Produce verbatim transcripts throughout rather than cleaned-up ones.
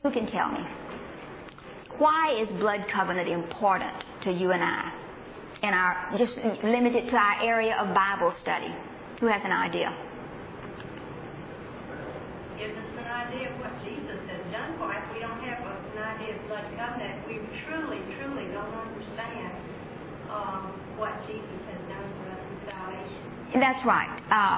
Who can tell me? Why is blood covenant important to you and I? In our, just limited to our area of Bible study. Who has an idea? Gives us an idea of what Jesus has done for us. We don't have an idea of blood covenant. We truly, truly don't understand um, what Jesus has done for us in salvation. That's right.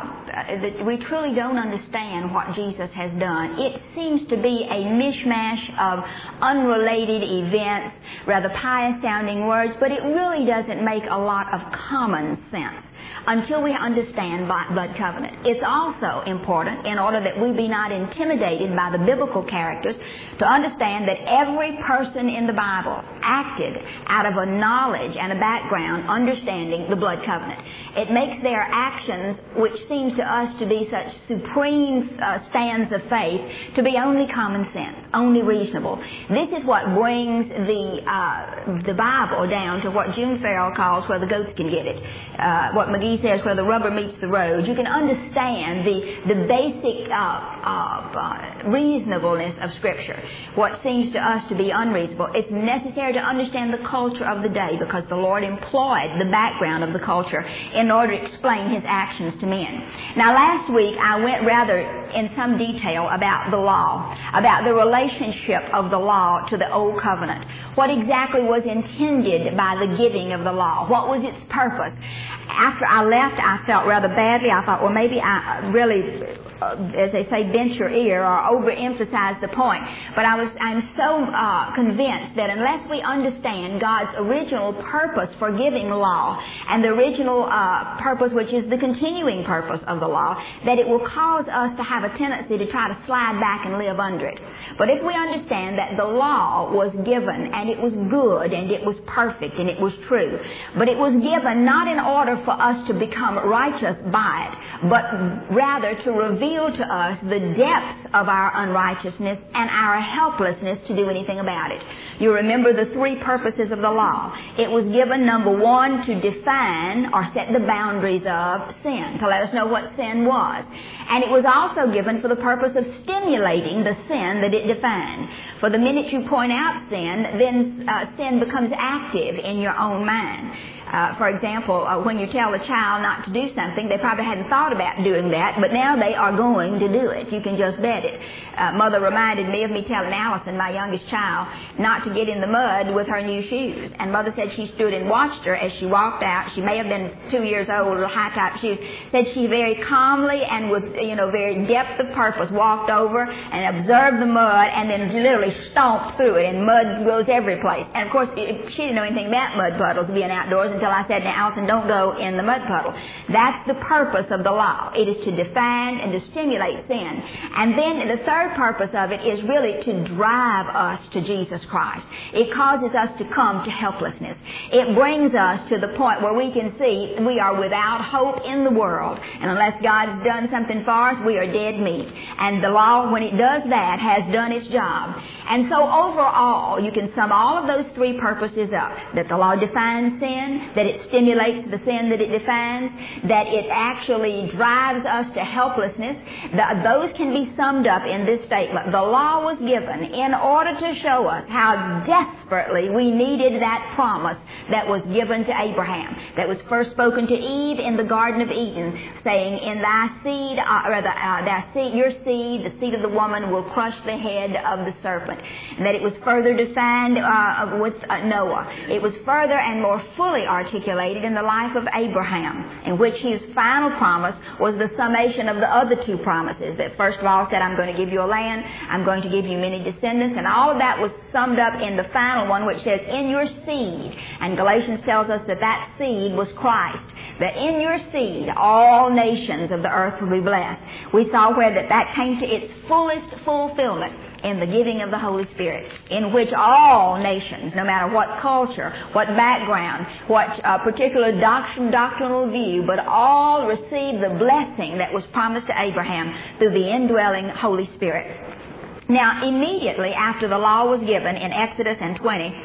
Uh, we truly don't understand what Jesus has done. It seems to be a mishmash of unrelated events, rather pious-sounding words, but it really doesn't make a lot of common sense until we understand blood covenant. It's also important, in order that we be not intimidated by the biblical characters, to understand that every person in the Bible acted out of a knowledge and a background understanding the blood covenant. It makes their actions, which seems to us to be such supreme uh, stands of faith, to be only common sense, only reasonable. This is what brings the uh, the Bible down to what June Farrell calls where the goats can get it. Uh, what McGee says, where the rubber meets the road. You can understand the the basic uh, uh, reasonableness of Scripture. What seems to us to be unreasonable, it's necessary to understand the culture of the day, because the Lord employed the background of the culture in order to explain His actions to men. Now, last week I went rather in some detail about the law, about the relationship of the law to the Old Covenant. What exactly was intended by the giving of the law? What was its purpose? After I left, I felt rather badly. I thought, well, maybe I really, uh, as they say, bent your ear or overemphasized the point. But I was, I'm so uh, convinced that unless we understand God's original purpose for giving law and the original uh, purpose, which is the continuing purpose of the law, that it will cause us to have a tendency to try to slide back and live under it. But if we understand that the law was given and it was good and it was perfect and it was true, but it was given not in order for us to become righteous by it, but rather to reveal to us the depths of our unrighteousness and our helplessness to do anything about it. You remember the three purposes of the law. It was given, number one, to define or set the boundaries of sin, to let us know what sin was. And it was also given for the purpose of stimulating the sin that it defined. For the minute you point out sin, then uh, sin becomes active in your own mind. Uh, for example, uh, when you tell a child not to do something, they probably hadn't thought about doing that, but now they are going to do it. You can just bet it. Uh, Mother reminded me of me telling Allison, my youngest child, not to get in the mud with her new shoes. And Mother said she stood and watched her as she walked out. She may have been two years old, little high-top shoes. Said she very calmly and with, you know, very depth of purpose walked over and observed the mud and then literally stomped through it, and mud goes every place. And of course, she didn't know anything about mud puddles, being outdoors, until I said, now, Allison, don't go in the mud puddle. That's the purpose of the law. It is to define and to stimulate sin. And then the third purpose of it is really to drive us to Jesus Christ. It causes us to come to helplessness. It brings us to the point where we can see we are without hope in the world. And unless God's done something for us, we are dead meat. And the law, when it does that, has done its job. And so overall, you can sum all of those three purposes up. That the law defines sin, that it stimulates the sin that it defines, that it actually drives us to helplessness. The, those can be summed up in this statement. The law was given in order to show us how desperately we needed that promise that was given to Abraham, that was first spoken to Eve in the Garden of Eden, saying, in thy seed, uh, rather, uh, thy seed, your seed, the seed of the woman, will crush the head of the serpent. And that it was further defined uh, with uh, Noah. It was further and more fully articulated in the life of Abraham, in which his final promise was the summation of the other two promises. That first of all said, I'm going to give you a land, I'm going to give you many descendants, and all of that was summed up in the final one, which says, in your seed. And Galatians tells us that that seed was Christ. That in your seed, all nations of the earth will be blessed. We saw where that, that came to its fullest fulfillment in the giving of the Holy Spirit, in which all nations, no matter what culture, what background, what uh, particular doctrin, doctrinal view, but all received the blessing that was promised to Abraham through the indwelling Holy Spirit. Now, immediately after the law was given in Exodus and twenty,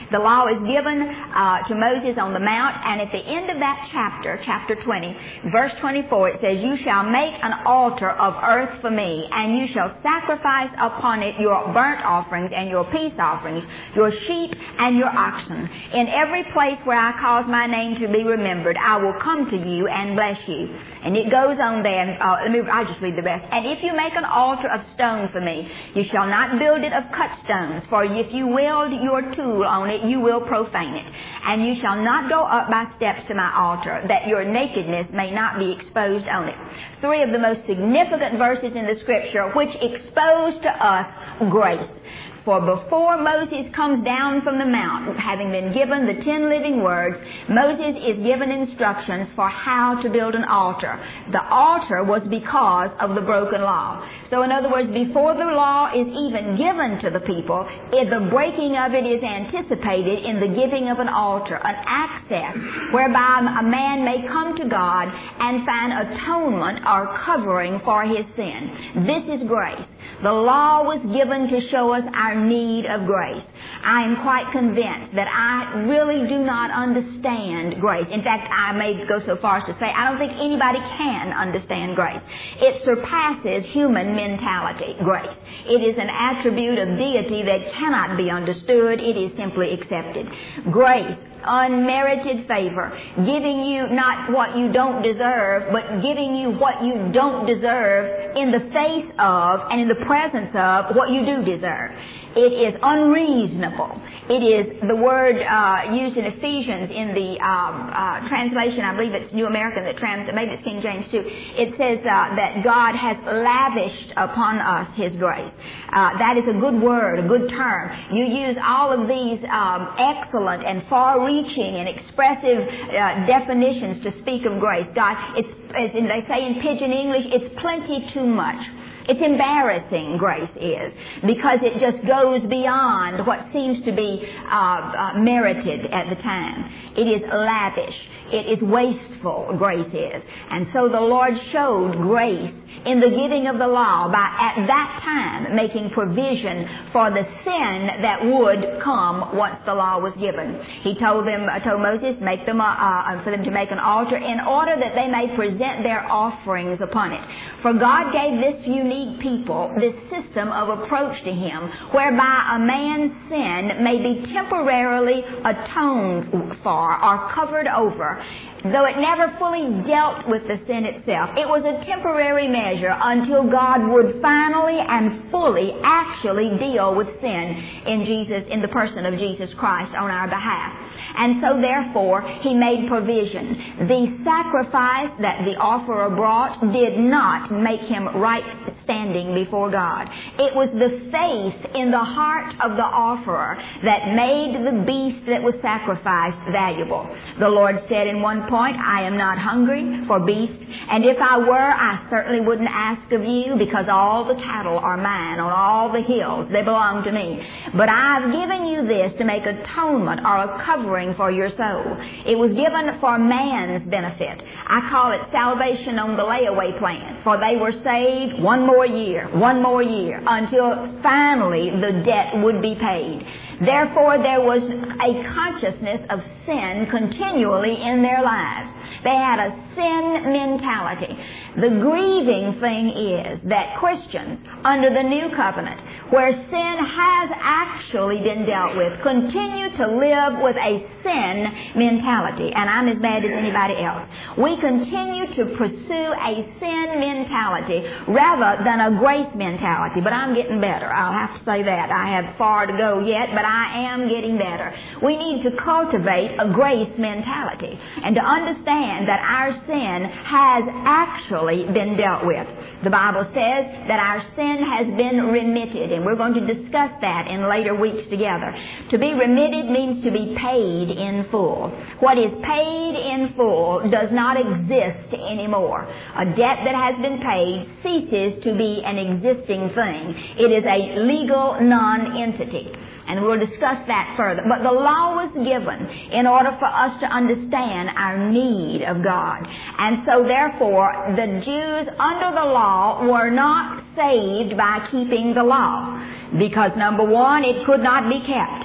The law is given uh, to Moses on the Mount, and at the end of that chapter, chapter twenty, verse twenty-four, it says, "You shall make an altar of earth for me, and you shall sacrifice upon it your burnt offerings and your peace offerings, your sheep and your oxen. In every place where I cause my name to be remembered, I will come to you and bless you." And it goes on there, and uh, let me, I'll just read the rest. "And if you make an altar of stone for me, you shall not build it of cut stones, for if you wield your tool on it, you will profane it. And you shall not go up by steps to my altar, that your nakedness may not be exposed on it." Three of the most significant verses in the Scripture which expose to us grace. For before Moses comes down from the mount, having been given the ten living words, Moses is given instructions for how to build an altar. The altar was because of the broken law. So in other words, before the law is even given to the people, the breaking of it is anticipated in the giving of an altar, an access whereby a man may come to God and find atonement or covering for his sin. This is grace. The law was given to show us our need of grace. I am quite convinced that I really do not understand grace. In fact, I may go so far as to say I don't think anybody can understand grace. It surpasses human mentality, grace. It is an attribute of deity that cannot be understood. It is simply accepted. Grace, unmerited favor, giving you not what you don't deserve, but giving you what you don't deserve in the face of and in the presence of what you do deserve. It is unreasonable. It is the word uh, used in Ephesians in the um, uh, translation, I believe it's New American that trans, maybe it's King James too. It says uh, that God has lavished upon us His grace. Uh, that is a good word, a good term. You use all of these um, excellent and far-reaching and expressive uh, definitions to speak of grace. God, it's, as they say in pidgin English, it's plenty too much. It's embarrassing, grace is, because it just goes beyond what seems to be uh, uh, merited at the time. It is lavish. It is wasteful, grace is. And so the Lord showed grace in the giving of the law by at that time making provision for the sin that would come once the law was given. He told them, uh, told Moses, make them uh, uh, for them to make an altar in order that they may present their offerings upon it. For God gave this unique people this system of approach to Him, whereby a man's sin may be temporarily atoned for or covered over, though it never fully dealt with the sin itself. It was a temporary measure until God would finally and fully actually deal with sin in Jesus, in the person of Jesus Christ on our behalf. And so therefore, He made provision. The sacrifice that the offerer brought did not make him right standing before God. It was the faith in the heart of the offerer that made the beast that was sacrificed valuable. The Lord said in one point, I am not hungry for beasts, and if I were, I certainly wouldn't ask of you, because all the cattle are mine on all the hills. They belong to me. But I've given you this to make atonement or a covering for your soul. It was given for man's benefit. I call it salvation on the layaway plan, for they were saved one more year, one more year, until finally the debt would be paid. Therefore, there was a consciousness of sin continually in their lives. They had a sin mentality. The grieving thing is that Christians, under the new covenant, where sin has actually been dealt with, continue to live with a sin mentality. And I'm as bad as anybody else. We continue to pursue a sin mentality rather than a grace mentality. But I'm getting better. I'll have to say that. I have far to go yet, but I am getting better. We need to cultivate a grace mentality and to understand that our sin has actually been dealt with. The Bible says that our sin has been remitted, and we're going to discuss that in later weeks together. To be remitted means to be paid in full. What is paid in full does not exist anymore. A debt that has been paid ceases to be an existing thing. It is a legal non-entity. And we'll discuss that further. But the law was given in order for us to understand our need of God. And so therefore, the Jews under the law were not saved by keeping the law. Because number one, it could not be kept.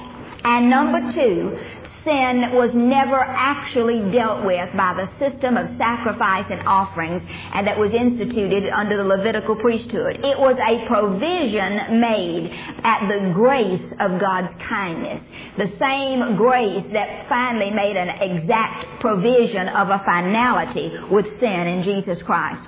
And number two, sin was never actually dealt with by the system of sacrifice and offerings and that was instituted under the Levitical priesthood. It was a provision made at the grace of God's kindness. The same grace that finally made an exact provision of a finality with sin in Jesus Christ.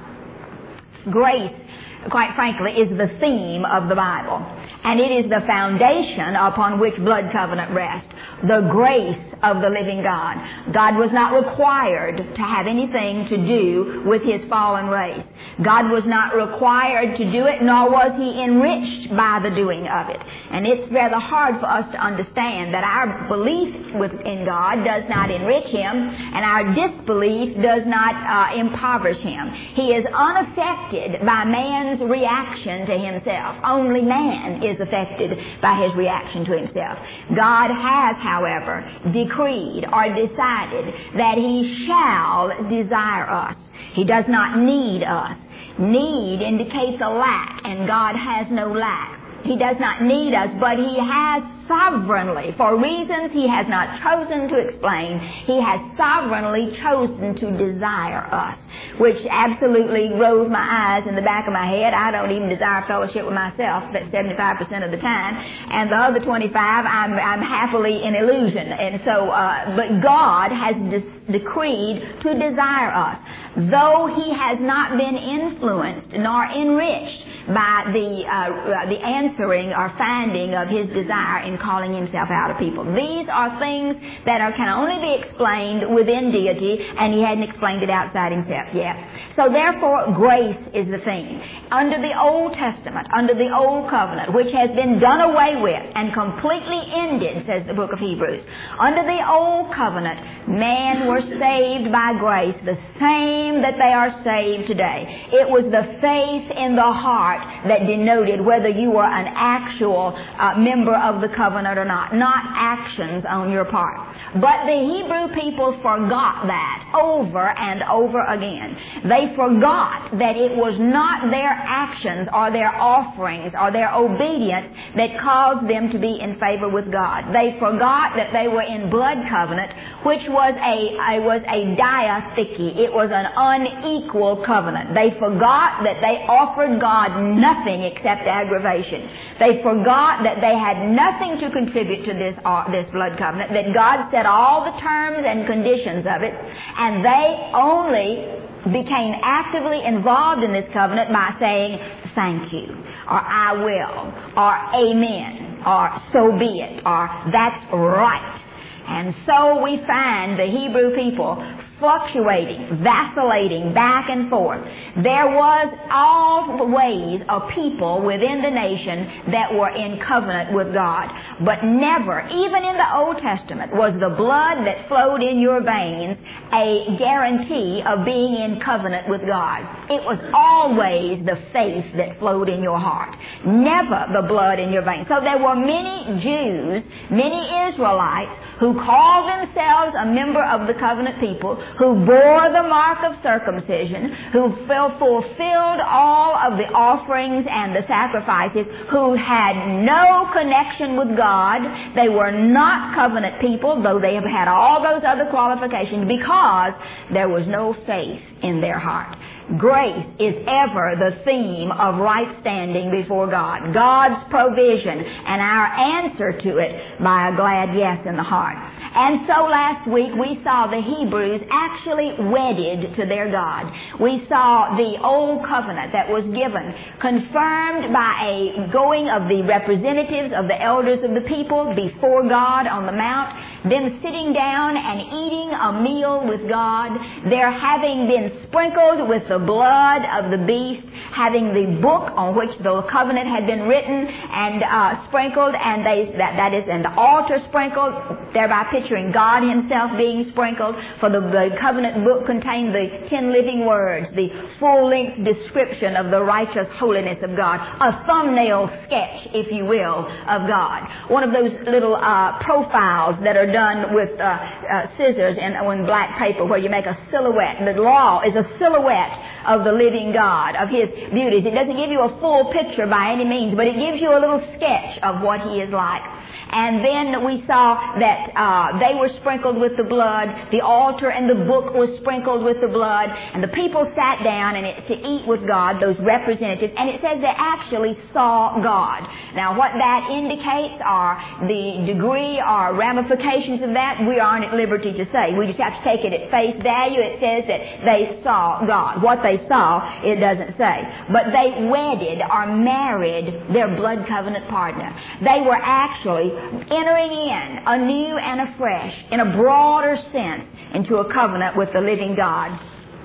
Grace, quite frankly, is the theme of the Bible. And it is the foundation upon which blood covenant rests. The grace of the living God. God was not required to have anything to do with His fallen race. God was not required to do it, nor was He enriched by the doing of it. And it's rather hard for us to understand that our belief in God does not enrich Him, and our disbelief does not uh, impoverish Him. He is unaffected by man's reaction to himself. Only man is affected by his reaction to himself. God has, however, decreed or decided that He shall desire us. He does not need us. Need indicates a lack, and God has no lack. He does not need us, but He has sovereignly, for reasons He has not chosen to explain, He has sovereignly chosen to desire us, which absolutely rolls my eyes in the back of my head. I don't even desire fellowship with myself, that's seventy-five percent of the time, and the other twenty-five, I'm, I'm happily in illusion. And so, uh, but God has de- decreed to desire us, though He has not been influenced nor enriched by the uh, the answering or finding of His desire in calling Himself out of people. These are things that are, can only be explained within deity, and He hadn't explained it outside Himself yet. So therefore, grace is the thing. Under the Old Testament, under the Old Covenant, which has been done away with and completely ended, says the book of Hebrews, under the Old Covenant, men were saved by grace, the same that they are saved today. It was the faith in the heart that denoted whether you were an actual uh, member of the covenant or not, not actions on your part. But the Hebrew people forgot that over and over again. They forgot that it was not their actions or their offerings or their obedience that caused them to be in favor with God. They forgot that they were in blood covenant, which was a, a was a diatheke. It was an unequal covenant. They forgot that they offered God nothing except aggravation. They forgot that they had nothing to contribute to this uh, this blood covenant, that God set all the terms and conditions of it, and they only became actively involved in this covenant by saying, thank you, or I will, or amen, or so be it, or that's right. And so we find the Hebrew people fluctuating, vacillating back and forth. There was all ways of people within the nation that were in covenant with God. But never, even in the Old Testament, was the blood that flowed in your veins a guarantee of being in covenant with God. It was always the faith that flowed in your heart, never the blood in your veins. So there were many Jews, many Israelites, who called themselves a member of the covenant people, who bore the mark of circumcision, who fulfilled all of the offerings and the sacrifices, who had no connection with God. They were not covenant people, though they have had all those other qualifications, because there was no faith in their heart. Grace is ever the theme of right standing before God. God's provision and our answer to it by a glad yes in the heart. And so last week we saw the Hebrews actually wedded to their God. We saw the old covenant that was given, confirmed by a going of the representatives of the elders of the people before God on the mount, them sitting down and eating a meal with God, their having been sprinkled with the blood of the beast, having the book on which the covenant had been written and uh, sprinkled, and they that, that is, and the altar sprinkled, thereby picturing God Himself being sprinkled, for the, the covenant book contained the ten living words, the full-length description of the righteous holiness of God, a thumbnail sketch, if you will, of God. One of those little uh, profiles that are done with uh, uh, scissors and on black paper where you make a silhouette. The law is a silhouette of the living God, of His beauties. It doesn't give you a full picture by any means, but it gives you a little sketch of what He is like. And then we saw that uh, they were sprinkled with the blood. The altar and the book was sprinkled with the blood. And the people sat down and it, to eat with God, those representatives. And it says they actually saw God. Now, what that indicates are the degree or ramifications of that, we aren't at liberty to say. We just have to take it at face value. It says that they saw God. What they saw, it doesn't say. But they wedded or married their blood covenant partner. They were actually entering in anew and afresh, in a broader sense, into a covenant with the living God.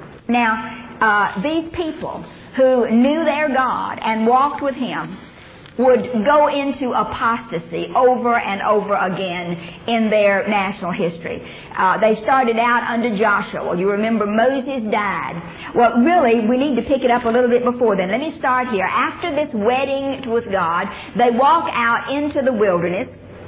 Now, uh, these people who knew their God and walked with Him would go into apostasy over and over again in their national history. Uh, they started out under Joshua. You remember Moses died. Well, really, we need to pick it up a little bit before then. Let me start here. After this wedding with God, they walk out into the wilderness.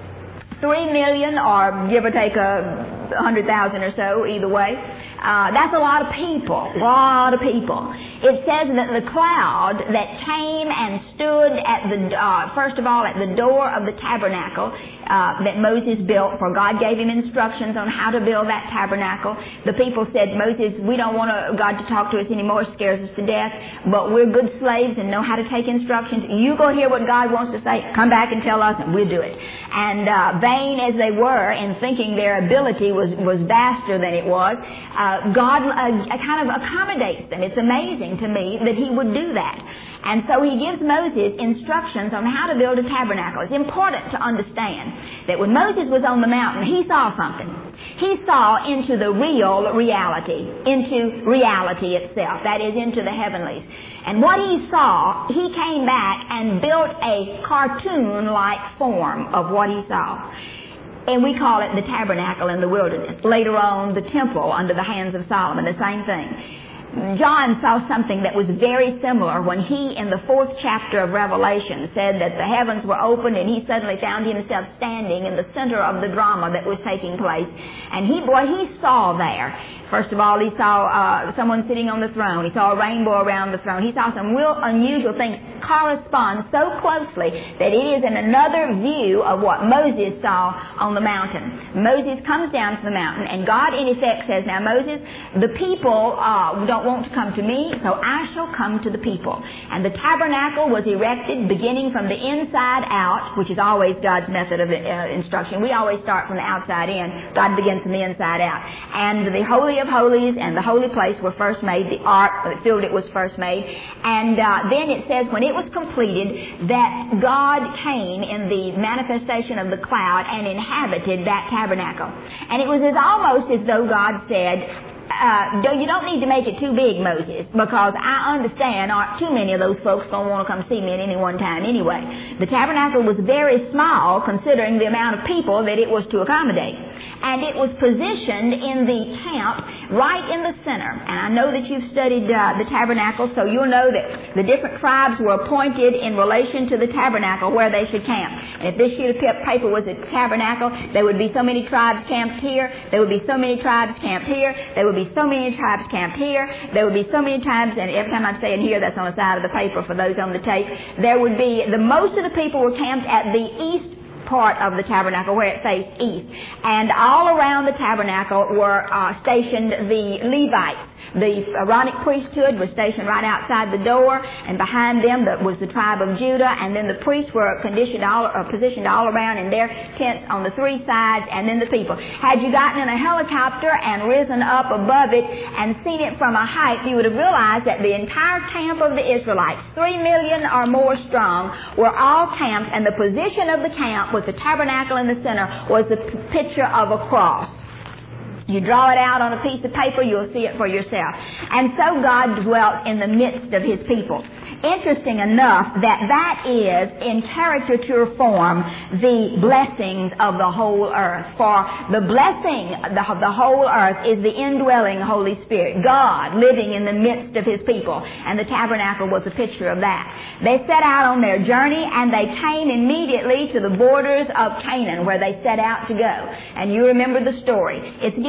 Three million, or give or take a hundred thousand or so, either way. Uh, that's a lot of people, a lot of people. It says that the cloud that came and stood at the, uh, first of all, at the door of the tabernacle uh, that Moses built, for God gave him instructions on how to build that tabernacle. The people said, Moses, we don't want to, God to talk to us anymore, it scares us to death, but we're good slaves and know how to take instructions. You go hear what God wants to say, come back and tell us, and we'll do it. And uh, vain as they were in thinking their ability was, was vaster than it was, uh, God uh, kind of accommodates them. It's amazing to me that He would do that. And so He gives Moses instructions on how to build a tabernacle. It's important to understand that when Moses was on the mountain, he saw something. He saw into the real reality, into reality itself, that is, into the heavenlies. And what he saw, he came back and built a cartoon-like form of what he saw. And we call it the tabernacle in the wilderness. Later on, the temple under the hands of Solomon, the same thing. John saw something that was very similar when he, in the fourth chapter of Revelation, said that the heavens were opened and he suddenly found himself standing in the center of the drama that was taking place. And he, boy, he saw there. First of all, he saw uh, someone sitting on the throne. He saw a rainbow around the throne. He saw some real unusual things correspond so closely that it is in another view of what Moses saw on the mountain. Moses comes down to the mountain, and God, in effect, says, now, Moses, the people uh, don't want to come to me, so I shall come to the people. And the tabernacle was erected beginning from the inside out, which is always God's method of uh, instruction. We always start from the outside in. God begins from the inside out. And the Holy of Holies and the holy place were first made. The ark that filled it was first made. And uh, then it says when it was completed that God came in the manifestation of the cloud and inhabited that tabernacle. And it was as almost as though God said, Uh, you don't need to make it too big, Moses, because I understand aren't too many of those folks going to want to come see me at any one time anyway. The tabernacle was very small considering the amount of people that it was to accommodate. And it was positioned in the camp right in the center. And I know that you've studied uh, the tabernacle, so you'll know that the different tribes were appointed in relation to the tabernacle where they should camp. And if this sheet of paper was a tabernacle, there would be so many tribes camped here, there would be so many tribes camped here, there would be so many tribes camped here, there would be so many times, and every time I'm saying here, that's on the side of the paper for those on the tape, there would be, the most of the people were camped at the east part of the tabernacle where it faced east. And all around the tabernacle were uh, stationed the Levites. The Aaronic priesthood was stationed right outside the door, and behind them was the tribe of Judah, and then the priests were conditioned all, uh, positioned all around in their tents on the three sides, and then the people. Had you gotten in a helicopter and risen up above it and seen it from a height, you would have realized that the entire camp of the Israelites, three million or more strong, were all camped, and the position of the camp with the tabernacle in the center was the p- picture of a cross. You draw it out on a piece of paper, you'll see it for yourself. And so God dwelt in the midst of His people. Interesting enough that that is, in caricature form, the blessings of the whole earth. For the blessing of the whole earth is the indwelling Holy Spirit, God living in the midst of His people. And the tabernacle was a picture of that. They set out on their journey, and they came immediately to the borders of Canaan, where they set out to go. And you remember the story. It's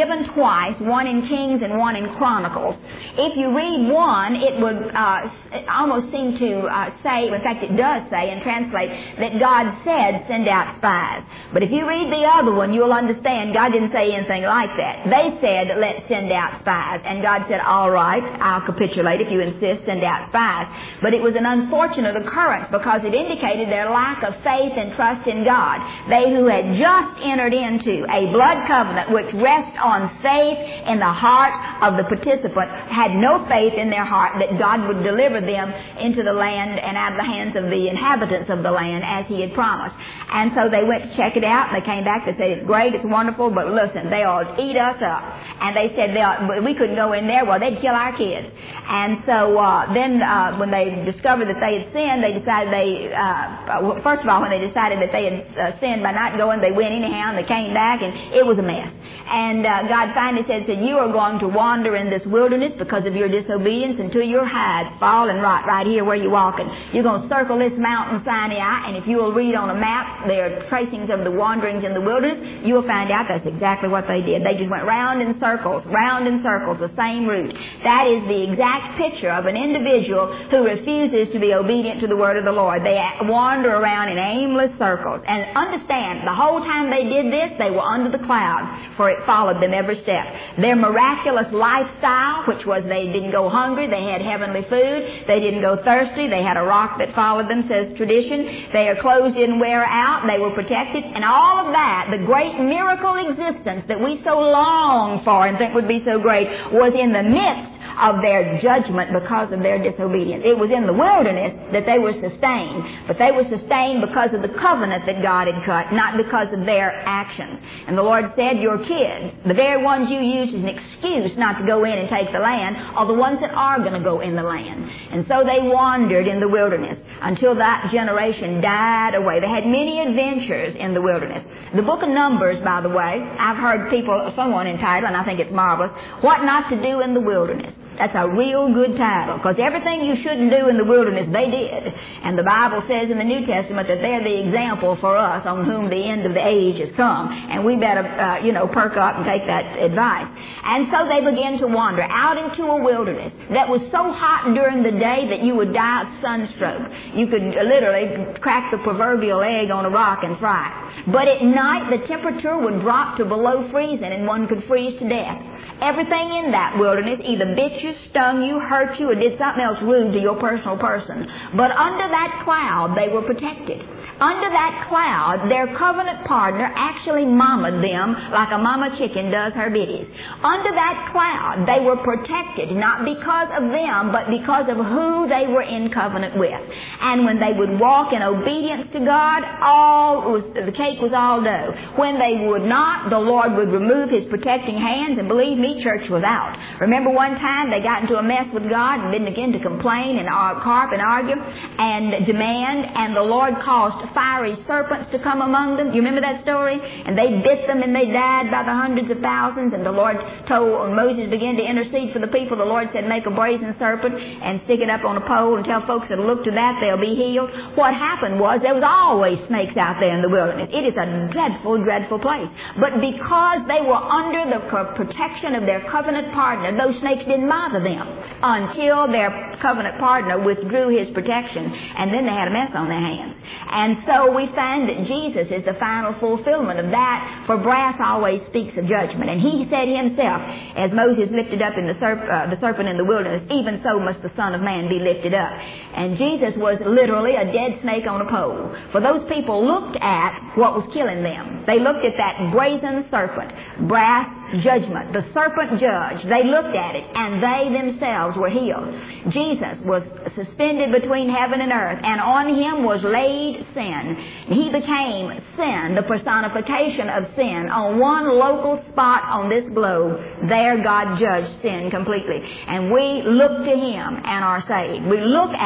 given twice, one in Kings and one in Chronicles. If you read one, it would uh, it almost seem to uh, say, in fact it does say and translate, that God said send out spies. But if you read the other one, you'll understand God didn't say anything like that. They said, let's send out spies. And God said, all right, I'll capitulate if you insist, send out spies. But it was an unfortunate occurrence because it indicated their lack of faith and trust in God. They who had just entered into a blood covenant which rests on faith in the heart of the participant had no faith in their heart that God would deliver them into the land and out of the hands of the inhabitants of the land as He had promised. And so they went to check it out, and they came back. They said, it's great, it's wonderful, but listen, they'll eat us up. And they said, they'll, we couldn't go in there. Well, they'd kill our kids. And so uh, then uh, when they discovered that they had sinned, they decided they, uh, well, first of all, when they decided that they had uh, sinned by not going, they went anyhow, and they came back, and it was a mess. And uh, God finally said, said, you are going to wander in this wilderness because of your disobedience until your hides fall and rot right here where you're walking. You're going to circle this mountain Sinai, and if you will read on a map their tracings of the wanderings in the wilderness, you will find out that's exactly what they did. They just went round in circles, round in circles, the same route. That is the exact picture of an individual who refuses to be obedient to the word of the Lord. They wander around in aimless circles. And understand, the whole time they did this, they were under the clouds, for it followed them every step. Their miraculous lifestyle, which was they didn't go hungry, they had heavenly food, they didn't go thirsty, they had a rock that followed them, says tradition, their clothes didn't wear out, they were protected, and all of that, the great miracle existence that we so long for and think would be so great, was in the midst of their judgment because of their disobedience. It was in the wilderness that they were sustained, but they were sustained because of the covenant that God had cut, not because of their actions. And the Lord said, your kids, the very ones you use as an excuse not to go in and take the land, are the ones that are going to go in the land. And so they wandered in the wilderness until that generation died away. They had many adventures in the wilderness. The book of Numbers, by the way, I've heard people, someone entitled, and I think it's marvelous, What Not to Do in the Wilderness. That's a real good title, because everything you shouldn't do in the wilderness, they did. And the Bible says in the New Testament that they're the example for us on whom the end of the age has come. And we better, uh, you know, perk up and take that advice. And so they began to wander out into a wilderness that was so hot during the day that you would die of sunstroke. You could literally crack the proverbial egg on a rock and fry it. But at night, the temperature would drop to below freezing, and one could freeze to death. Everything in that wilderness either bit you, stung you, hurt you, or did something else rude to your personal person. But under that cloud, they were protected. Under that cloud, their covenant partner actually mamaed them like a mama chicken does her biddies. Under that cloud, they were protected, not because of them, but because of who they were in covenant with. And when they would walk in obedience to God, all was, the cake was all dough. When they would not, the Lord would remove His protecting hands, and believe me, church was out. Remember one time they got into a mess with God and then began to complain and carp and argue and demand, and the Lord caused fiery serpents to come among them. You remember that story? And they bit them and they died by the hundreds of thousands. And the Lord told, when Moses began to intercede for the people, the Lord said, make a brazen serpent and stick it up on a pole and tell folks that look to that, they'll be healed. What happened was there was always snakes out there in the wilderness. It is a dreadful, dreadful place. But because they were under the protection of their covenant partner, those snakes didn't bother them until their covenant partner withdrew his protection, and then they had a mess on their hands. And so we find that Jesus is the final fulfillment of that, for brass always speaks of judgment. And He said Himself, as Moses lifted up in the, serp- uh, the serpent in the wilderness, even so must the Son of Man be lifted up. And Jesus was literally a dead snake on a pole. For those people looked at what was killing them. They looked at that brazen serpent, brass judgment, the serpent judge. They looked at it, and they themselves were healed. Jesus was suspended between heaven and earth, and on Him was laid sin. He became sin, the personification of sin, on one local spot on this globe. There God judged sin completely. And we look to Him and are saved. We look at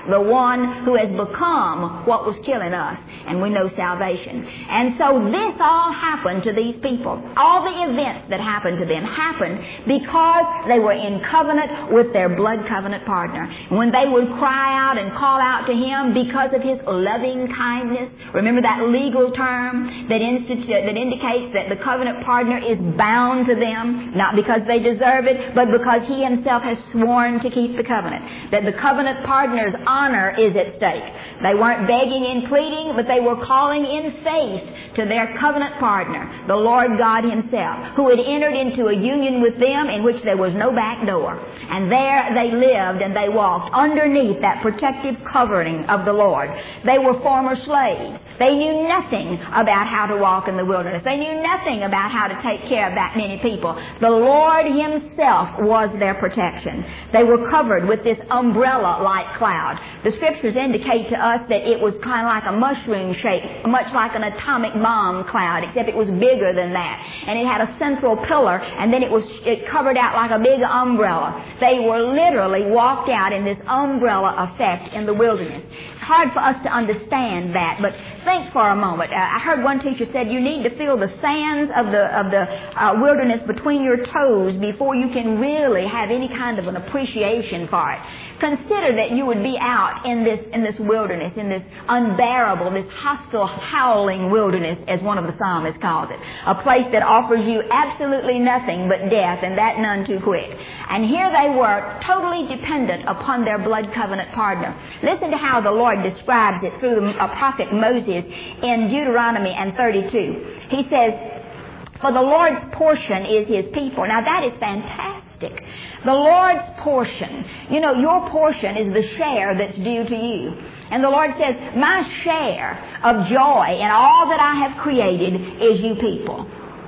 the one who has become what was killing us, and we know salvation. And so this all happened to these people. All the events that happened to them happened because they were in covenant with their blood covenant partner. When they would cry out and call out to Him because of His loving kindness, remember that legal term that, institu- that indicates that the covenant partner is bound to them, not because they deserve it, but because He Himself has sworn to keep the covenant. That the covenant partner's honor is at stake. They weren't begging and pleading, but they were calling in faith to their covenant partner, the Lord God Himself, who had entered into a union with them in which there was no back door. And there they lived and they walked underneath that protective covering of the Lord. They were former slaves. They knew nothing about how to walk in the wilderness. They knew nothing about how to take care of that many people. The Lord Himself was their protection. They were covered with this umbrella-like cloud. The Scriptures indicate to us that it was kind of like a mushroom shape, much like an atomic bomb cloud, except it was bigger than that. And it had a central pillar, and then it was it covered out like a big umbrella. They were literally walked out in this umbrella effect in the wilderness. It's hard for us to understand that, but think for a moment. Uh, I heard one teacher said you need to feel the sands of the of the uh, wilderness between your toes before you can really have any kind of an appreciation for it. Consider that you would be out in this in this wilderness, in this unbearable, this hostile, howling wilderness, as one of the psalmists calls it. A place that offers you absolutely nothing but death, and that none too quick. And here they were, totally dependent upon their blood covenant partner. Listen to how the Lord describes it through the prophet Moses in Deuteronomy and thirty-two. He says, "For the Lord's portion is His people." Now that is fantastic. The Lord's portion. You know, your portion is the share that's due to you. And the Lord says, my share of joy in all that I have created is you people.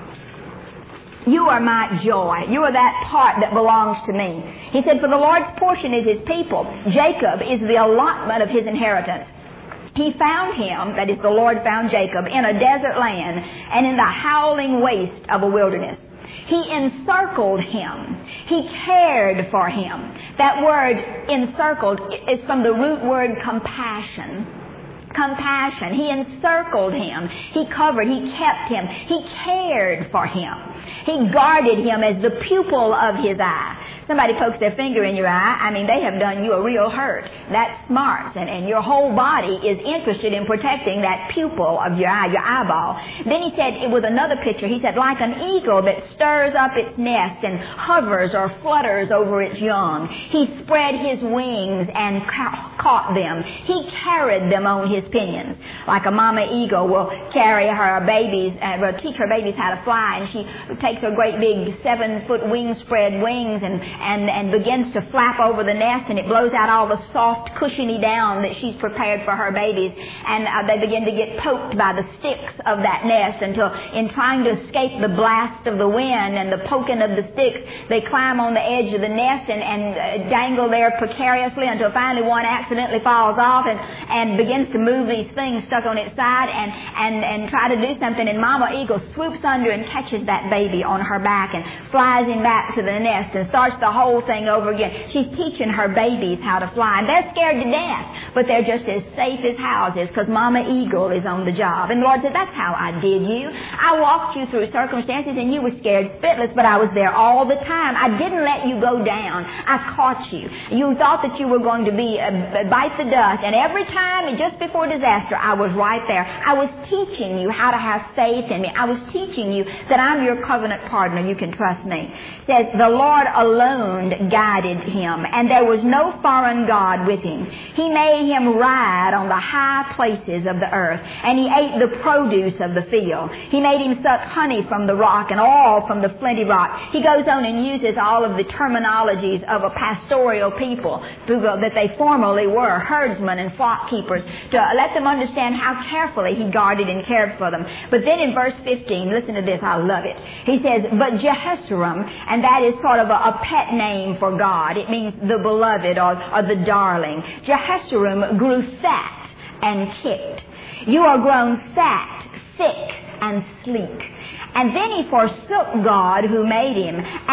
You are my joy. You are that part that belongs to me. He said, for the Lord's portion is His people. Jacob is the allotment of His inheritance. He found him, that is, the Lord found Jacob, in a desert land and in the howling waste of a wilderness. He encircled him. He cared for him. That word encircled is from the root word compassion. Compassion. He encircled him. He covered. He kept him. He cared for him. He guarded him as the pupil of His eye. Somebody pokes their finger in your eye, I mean, they have done you a real hurt. That's smart. And, and your whole body is interested in protecting that pupil of your eye, your eyeball. Then he said, with another picture, he said, like an eagle that stirs up its nest and hovers or flutters over its young. He spread his wings and ca- caught them. He carried them on his pinions. Like a mama eagle will carry her babies, uh, will teach her babies how to fly, and she takes her great big seven-foot wing spread wings and And, and begins to flap over the nest, and it blows out all the soft, cushiony down that she's prepared for her babies. And uh, they begin to get poked by the sticks of that nest until, in trying to escape the blast of the wind and the poking of the sticks, they climb on the edge of the nest and, and uh, dangle there precariously until finally one accidentally falls off and, and begins to move these things stuck on its side and, and, and try to do something. And Mama Eagle swoops under and catches that baby on her back and flies him back to the nest and starts the whole thing over again. She's teaching her babies how to fly, and they're scared to death, but they're just as safe as houses because Mama Eagle is on the job. And the Lord said, that's how I did you. I walked you through circumstances, and you were scared spitless, but I was there all the time. I didn't let you go down. I caught you. You thought that you were going to be uh, bite the dust, and every time, just before disaster, I was right there. I was teaching you how to have faith in me. I was teaching you that I'm your covenant partner. You can trust me. It says, the Lord alone guided him, and there was no foreign god with him. He made him ride on the high places of the earth, and he ate the produce of the field. He made him suck honey from the rock and oil from the flinty rock. He goes on and uses all of the terminologies of a pastoral people that they formerly were, herdsmen and flock keepers, to let them understand how carefully he guarded and cared for them. But then in verse fifteen, listen to this, I love it. He says, but Jehoshaphat, and that is sort of a, a pet name for God. It means the beloved or, or the darling. Jehoshaphat grew fat and kicked. You are grown fat, sick, and sleek. And then he forsook God who made him and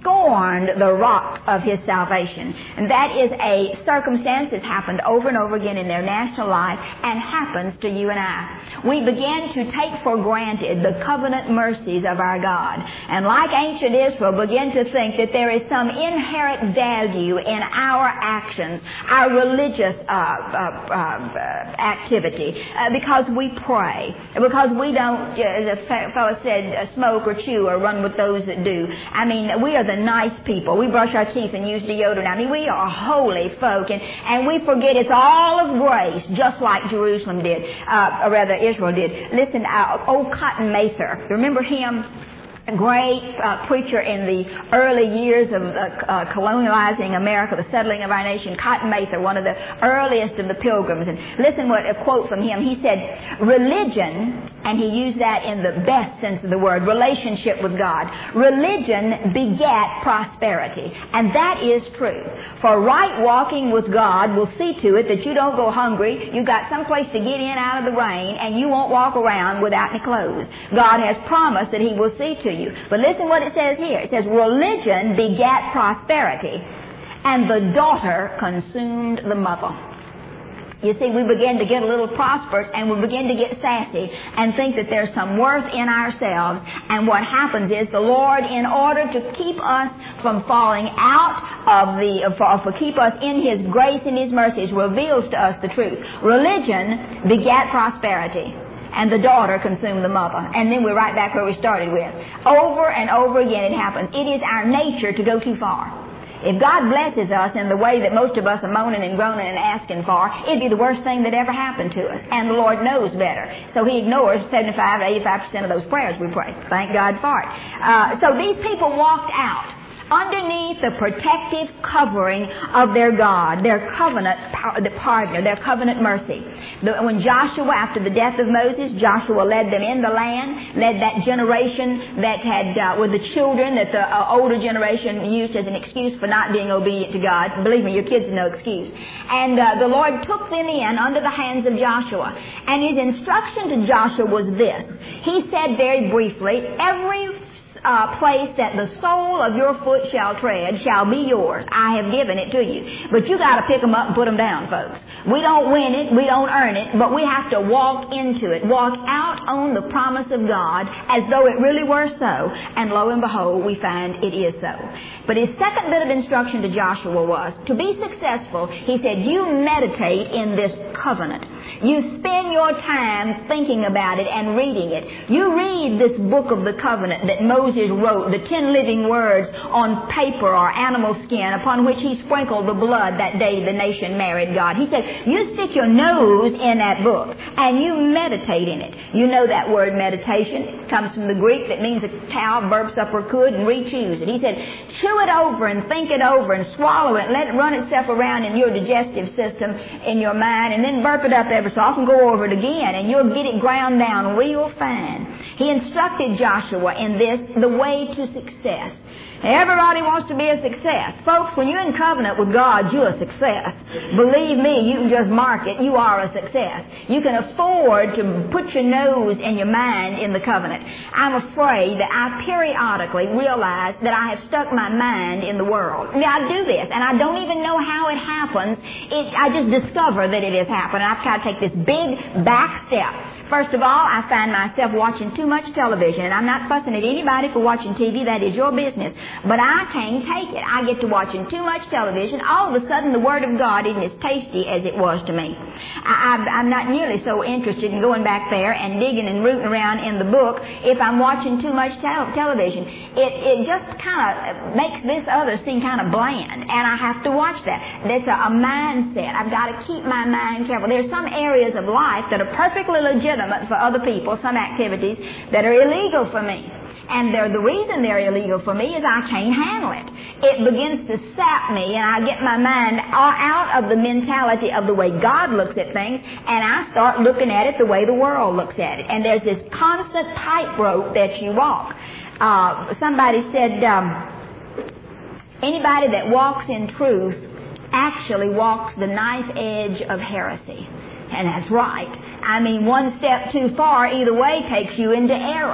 scorned the rock of his salvation. And that is a circumstance that's happened over and over again in their national life and happens to you and I. We begin to take for granted the covenant mercies of our God. And like ancient Israel, begin to think that there is some inherent value in our actions, our religious uh, uh, uh, activity, uh, because we pray, because we don't, uh, as a fellow said, uh, smoke or chew or run with those that do. I mean, we are the nice people. We brush our teeth and use deodorant. I mean, we are holy folk, and, and we forget it's all of grace, just like Jerusalem did, uh, or rather Israel did. Listen, uh, old Cotton Mather, remember him? A great uh, preacher in the early years of uh, uh, colonializing America, the settling of our nation, Cotton Mather, one of the earliest of the pilgrims. And listen what a quote from him. He said, religion, and he used that in the best sense of the word, relationship with God. Religion begat prosperity. And that is true. For right walking with God will see to it that you don't go hungry, you got some place to get in out of the rain, and you won't walk around without any clothes. God has promised that He will see to you. But listen what it says here. It says, religion begat prosperity, and the daughter consumed the mother. You see, we begin to get a little prosperous, and we begin to get sassy and think that there's some worth in ourselves. And what happens is the Lord, in order to keep us from falling out of the, for, for keep us in His grace and His mercies, reveals to us the truth. Religion begat prosperity, and the daughter consumed the mother. And then we're right back where we started with. Over and over again it happens. It is our nature to go too far. If God blesses us in the way that most of us are moaning and groaning and asking for, it'd be the worst thing that ever happened to us. And the Lord knows better. So He ignores seventy-five to eighty-five percent of those prayers we pray. Thank God for it. Uh, so these people walked out underneath the protective covering of their God, their covenant the partner, their covenant mercy. The, when Joshua, after the death of Moses, Joshua led them in the land, led that generation that had, uh, with the children that the uh, older generation used as an excuse for not being obedient to God. Believe me, your kids are no excuse. And uh, the Lord took them in under the hands of Joshua. And His instruction to Joshua was this. He said very briefly, every Uh, place that the sole of your foot shall tread shall be yours. I have given it to you. But you got to pick them up and put them down, folks. We don't win it, we don't earn it, but we have to walk into it, walk out on the promise of God as though it really were so, and lo and behold, we find it is so. But his second bit of instruction to Joshua was, to be successful, he said, you meditate in this covenant. You spend your time thinking about it and reading it. You read this book of the covenant that Moses wrote, the ten living words on paper or animal skin upon which he sprinkled the blood that day the nation married God. He said, you stick your nose in that book and you meditate in it. You know that word meditation. It comes from the Greek that means a cow burps up her cud and re-chews it. He said, chew it over and think it over and swallow it and let it run itself around in your digestive system, in your mind, and then burp it up every so often, go over it again, and you'll get it ground down real fine. He instructed Joshua in this, the way to success. Everybody wants to be a success. Folks, when you're in covenant with God, you're a success. Believe me, you can just mark it. You are a success. You can afford to put your nose and your mind in the covenant. I'm afraid that I periodically realize that I have stuck my mind in the world. Now, I do this, and I don't even know how it happens. It, I just discover that it has happened. I've got to take this big back step. First of all, I find myself watching too much television, and I'm not fussing at anybody for watching T V. That is your business. But I can't take it. I get to watching too much television. All of a sudden, the Word of God isn't as tasty as it was to me. I, I'm not nearly so interested in going back there and digging and rooting around in the book if I'm watching too much te- television. It, it just kind of makes this other seem kind of bland, and I have to watch that. That's a, a mindset. I've got to keep my mind careful. There's some areas of life that are perfectly legitimate for other people, some activities that are illegal for me. And they're, the reason they're illegal for me is I can't handle it. It begins to sap me, and I get my mind out of the mentality of the way God looks at things, and I start looking at it the way the world looks at it. And there's this constant tightrope that you walk. Uh, somebody said, um, anybody that walks in truth actually walks the knife edge of heresy. And that's right. I mean, one step too far either way takes you into error.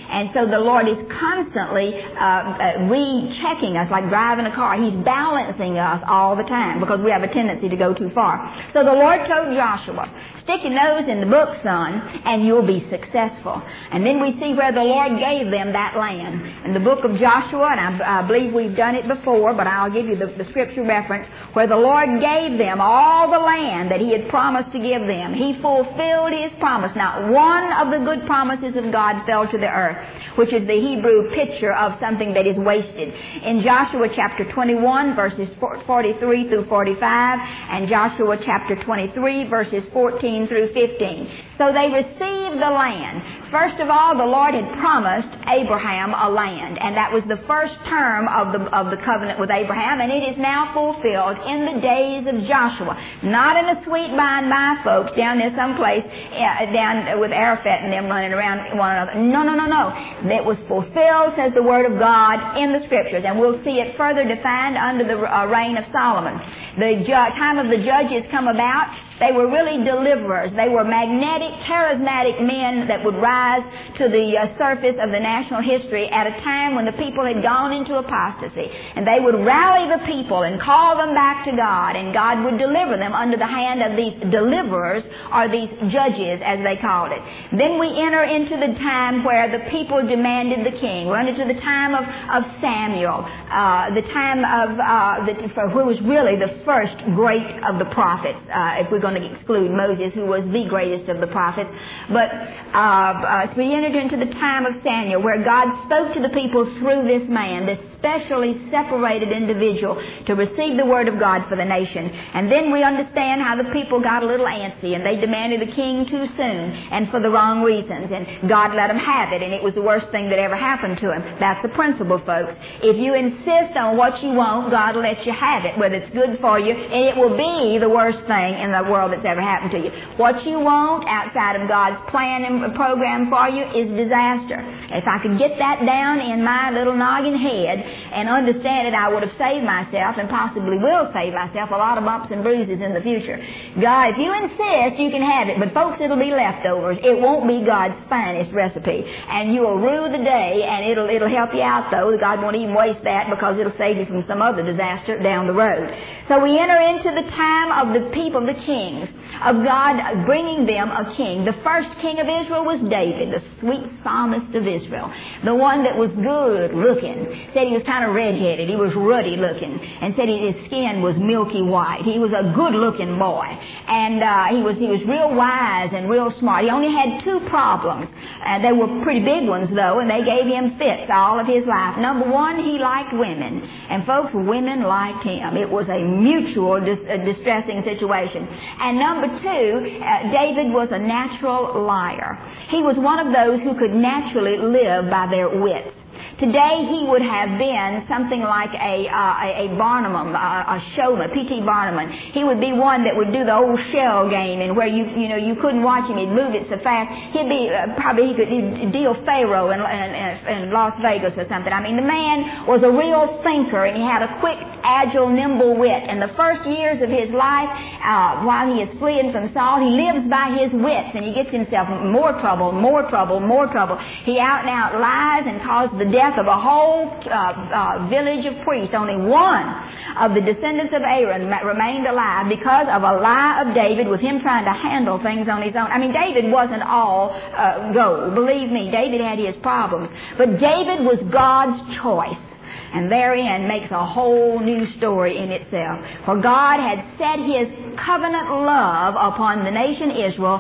And so the Lord is constantly uh, uh, rechecking us, like driving a car. He's balancing us all the time because we have a tendency to go too far. So the Lord told Joshua, stick your nose in the book, son, and you'll be successful. And then we see where the Lord gave them that land. In the book of Joshua, and I, I believe we've done it before, but I'll give you the, the scripture reference, where the Lord gave them all the land that He had promised to give them. He fulfilled His promise. Not one of the good promises of God fell to the earth, which is the Hebrew picture of something that is wasted. In Joshua chapter twenty-one, verses forty-three through forty-five, and Joshua chapter twenty-three, verses fourteen through fifteen. So they received the land. First of all, the Lord had promised Abraham a land, and that was the first term of the of the covenant with Abraham, and it is now fulfilled in the days of Joshua. Not in a sweet by and by, folks, down there someplace, uh, down with Arafat and them running around one another. No, no, no, no. It was fulfilled, says the Word of God, in the Scriptures, and we'll see it further defined under the uh, reign of Solomon. The ju- time of the judges come about. They were really deliverers. They were magnetic, charismatic men that would rise to the uh, surface of the national history at a time when the people had gone into apostasy. And they would rally the people and call them back to God, and God would deliver them under the hand of these deliverers, or these judges, as they called it. Then we enter into the time where the people demanded the king. We're into the time of, of Samuel, uh, the time of, uh, the, for who was really the first great of the prophets, uh, if we're going to exclude Moses, who was the greatest of the prophets. But uh, uh, so we entered into the time of Samuel, where God spoke to the people through this man, this specially separated individual, to receive the word of God for the nation. And then we understand how the people got a little antsy, and they demanded a king too soon, and for the wrong reasons. And God let them have it, and it was the worst thing that ever happened to him. That's the principle, folks. If you insist on what you want, God will let you have it, whether it's good for you, and it will be the worst thing in the world that's ever happened to you. What you want outside of God's plan and program for you is disaster. If I could get that down in my little noggin head and understand it, I would have saved myself, and possibly will save myself, a lot of bumps and bruises in the future. God, if you insist, you can have it, but folks, it'll be leftovers. It won't be God's finest recipe, and you will rue the day, and it'll it'll help you out, though. God won't even waste that, because it'll save you from some other disaster down the road. So we enter into the time of the people, the kings, of God bringing them a king. The first king of Israel was David, the sweet psalmist of Israel, the one that was good looking. Said he was kind of red-headed. He was ruddy looking, and said his skin was milky white. He was a good looking boy, and uh, he was he was real wise and real smart. He only had two problems. Uh, they were pretty big ones, though, and they gave him fits all of his life. Number one, he liked women, and folks, women liked him. It was a mutual dis- uh, distressing situation. And number two, uh, David was a natural liar. He was one of those who could naturally live by their wits. Today he would have been something like a uh, a, a Barnum, uh, a showman, P T Barnum. He would be one that would do the old shell game, and where you you know you couldn't watch him. He'd move it so fast. He'd be uh, probably he could he'd deal Pharaoh in, in, in Las Vegas or something. I mean, the man was a real thinker, and he had a quick, agile, nimble wit. And the first years of his life, uh, while he is fleeing from Saul, he lives by his wits, and he gets himself more trouble, more trouble, more trouble. He out and out lies and caused the death of a whole uh, uh, village of priests. Only one of the descendants of Aaron remained alive because of a lie of David, with him trying to handle things on his own. I mean, David wasn't all uh, gold. Believe me, David had his problems. But David was God's choice. And therein makes a whole new story in itself. For God had set His covenant love upon the nation Israel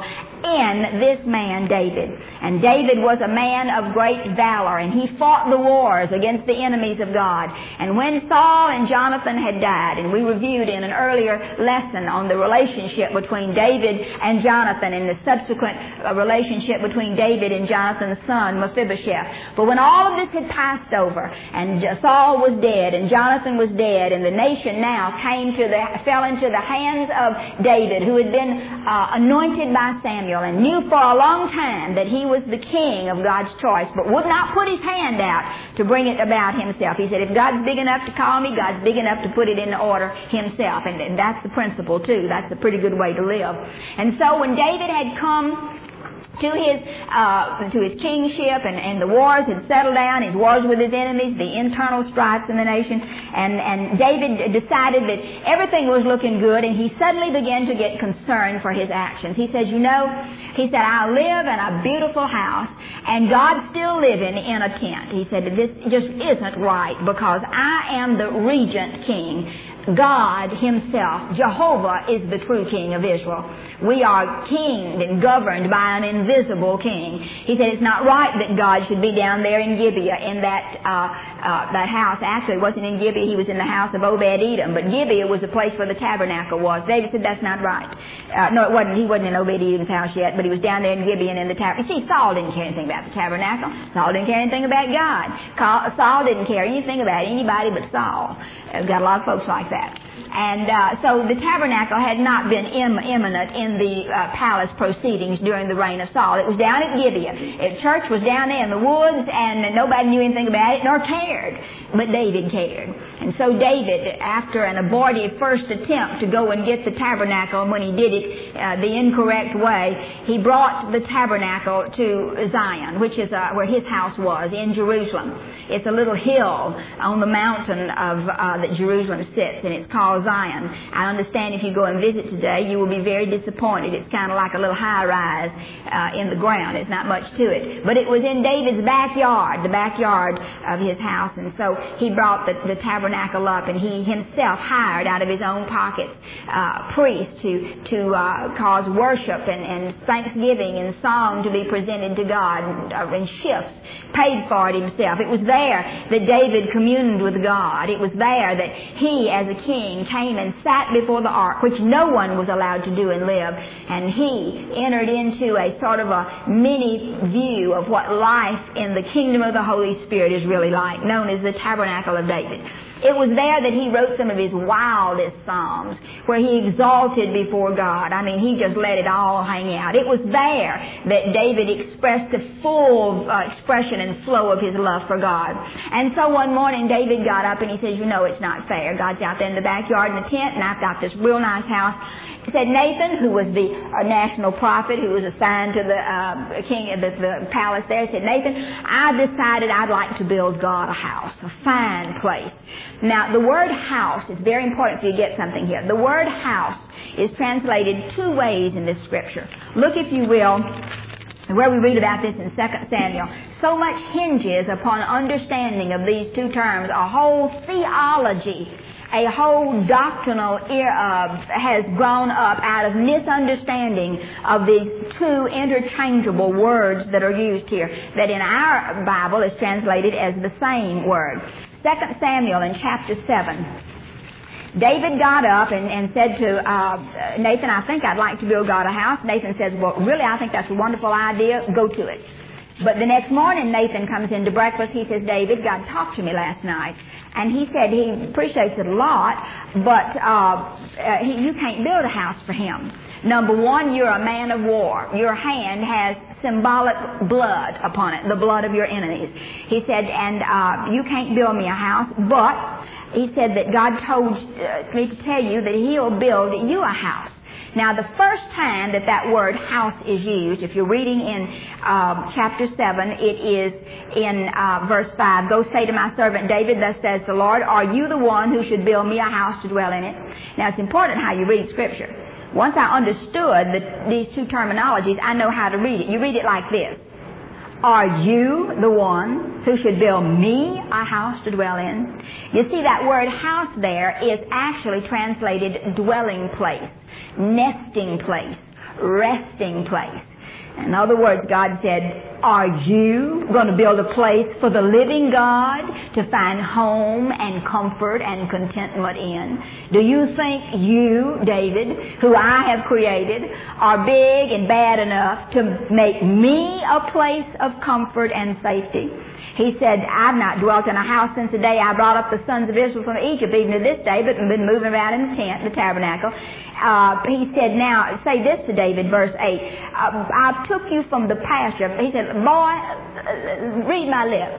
in this man David. And David was a man of great valor, and he fought the wars against the enemies of God. And when Saul and Jonathan had died, and we reviewed in an earlier lesson on the relationship between David and Jonathan, and the subsequent uh, relationship between David and Jonathan's son Mephibosheth. But when all of this had passed over, and Saul was dead, and Jonathan was dead, and the nation now came to the fell into the hands of David, who had been uh, anointed by Samuel, and knew for a long time that he was the king of God's choice, but would not put his hand out to bring it about himself. He said, if God's big enough to call me, God's big enough to put it into order himself. And, and that's the principle, too. That's a pretty good way to live. And so when David had come to his uh, to his kingship, and, and the wars had settled down, his wars with his enemies, the internal strifes in the nation, and, and David decided that everything was looking good, and he suddenly began to get concerned for his actions. He said, you know, he said, I live in a beautiful house, and God's still living in a tent. He said, this just isn't right, because I am the regent king. God himself, Jehovah, is the true king of Israel. We are kinged and governed by an invisible king. He said it's not right that God should be down there in Gibeah in that uh, uh, that house. Actually, it wasn't in Gibeah. He was in the house of Obed-Edom. But Gibeah was the place where the tabernacle was. David said that's not right. Uh, no, it wasn't. He wasn't in Obed-Edom's house yet, but he was down there in Gibeah and in the tabernacle. You see, Saul didn't care anything about the tabernacle. Saul didn't care anything about God. Saul didn't care anything about anybody but Saul. We've got a lot of folks like that. And uh, so the tabernacle had not been im- imminent in the uh, palace proceedings during the reign of Saul. It was down at Gibeah. The church was down there in the woods, and nobody knew anything about it, nor cared. But David cared. And so David, after an abortive first attempt to go and get the tabernacle, and when he did it uh, the incorrect way, he brought the tabernacle to Zion, which is uh, where his house was, in Jerusalem. It's a little hill on the mountain of uh, that Jerusalem sits, and it's called Zion. I understand if you go and visit today, you will be very disappointed. It's kind of like a little high-rise uh, in the ground. It's not much to it. But it was in David's backyard, the backyard of his house, and so he brought the, the tabernacle up, and he himself hired out of his own pockets uh, priests to to uh, cause worship and, and thanksgiving and song to be presented to God, and, uh, and shifts, paid for it himself. It was there that David communed with God. It was there that he, as a king, came and sat before the ark, which no one was allowed to do and live, and he entered into a sort of a mini view of what life in the kingdom of the Holy Spirit is really like, known as the Tabernacle of David. It was there that he wrote some of his wildest psalms, where he exalted before God. I mean, he just let it all hang out. It was there that David expressed the full uh, expression and flow of his love for God. And so one morning, David got up and he says, you know, it's not fair. God's out there in the backyard in the tent, and I've got this real nice house. He said, Nathan, who was the uh, national prophet who was assigned to the uh, king of the, the palace there, said, Nathan, I decided I'd like to build God a house, a fine place. Now, the word house is very important if you get something here. The word house is translated two ways in this scripture. Look, if you will, where we read about this in Second Samuel. So much hinges upon understanding of these two terms. A whole theology, a whole doctrinal uh, has grown up out of misunderstanding of these two interchangeable words that are used here, that in our Bible is translated as the same word. Second Samuel in chapter seven. David got up and, and said to uh, Nathan, I think I'd like to build God a house. Nathan says, well, really, I think that's a wonderful idea. Go to it. But the next morning, Nathan comes into breakfast. He says, David, God talked to me last night. And he said he appreciates it a lot, but uh, uh, he, you can't build a house for him. Number one, you're a man of war. Your hand has symbolic blood upon it, the blood of your enemies. He said, and uh, you can't build me a house, but he said that God told uh, me to tell you that he'll build you a house. Now, the first time that that word house is used, if you're reading in uh, chapter seven, it is in uh, verse five. Go say to my servant David, thus says the Lord, are you the one who should build me a house to dwell in it? Now, it's important how you read Scripture. Once I understood the, these two terminologies, I know how to read it. You read it like this. Are you the one who should build me a house to dwell in? You see, that word house there is actually translated dwelling place, nesting place, resting place. In other words, God said, are you going to build a place for the living God to find home and comfort and contentment in? Do you think you, David, who I have created, are big and bad enough to make me a place of comfort and safety? He said, I've not dwelt in a house since the day I brought up the sons of Israel from Egypt, even to this day, but been moving around in the tent, the tabernacle. Uh, he said, now, say this to David, verse eight. Uh, I took you from the pasture. He said, boy, read my lips.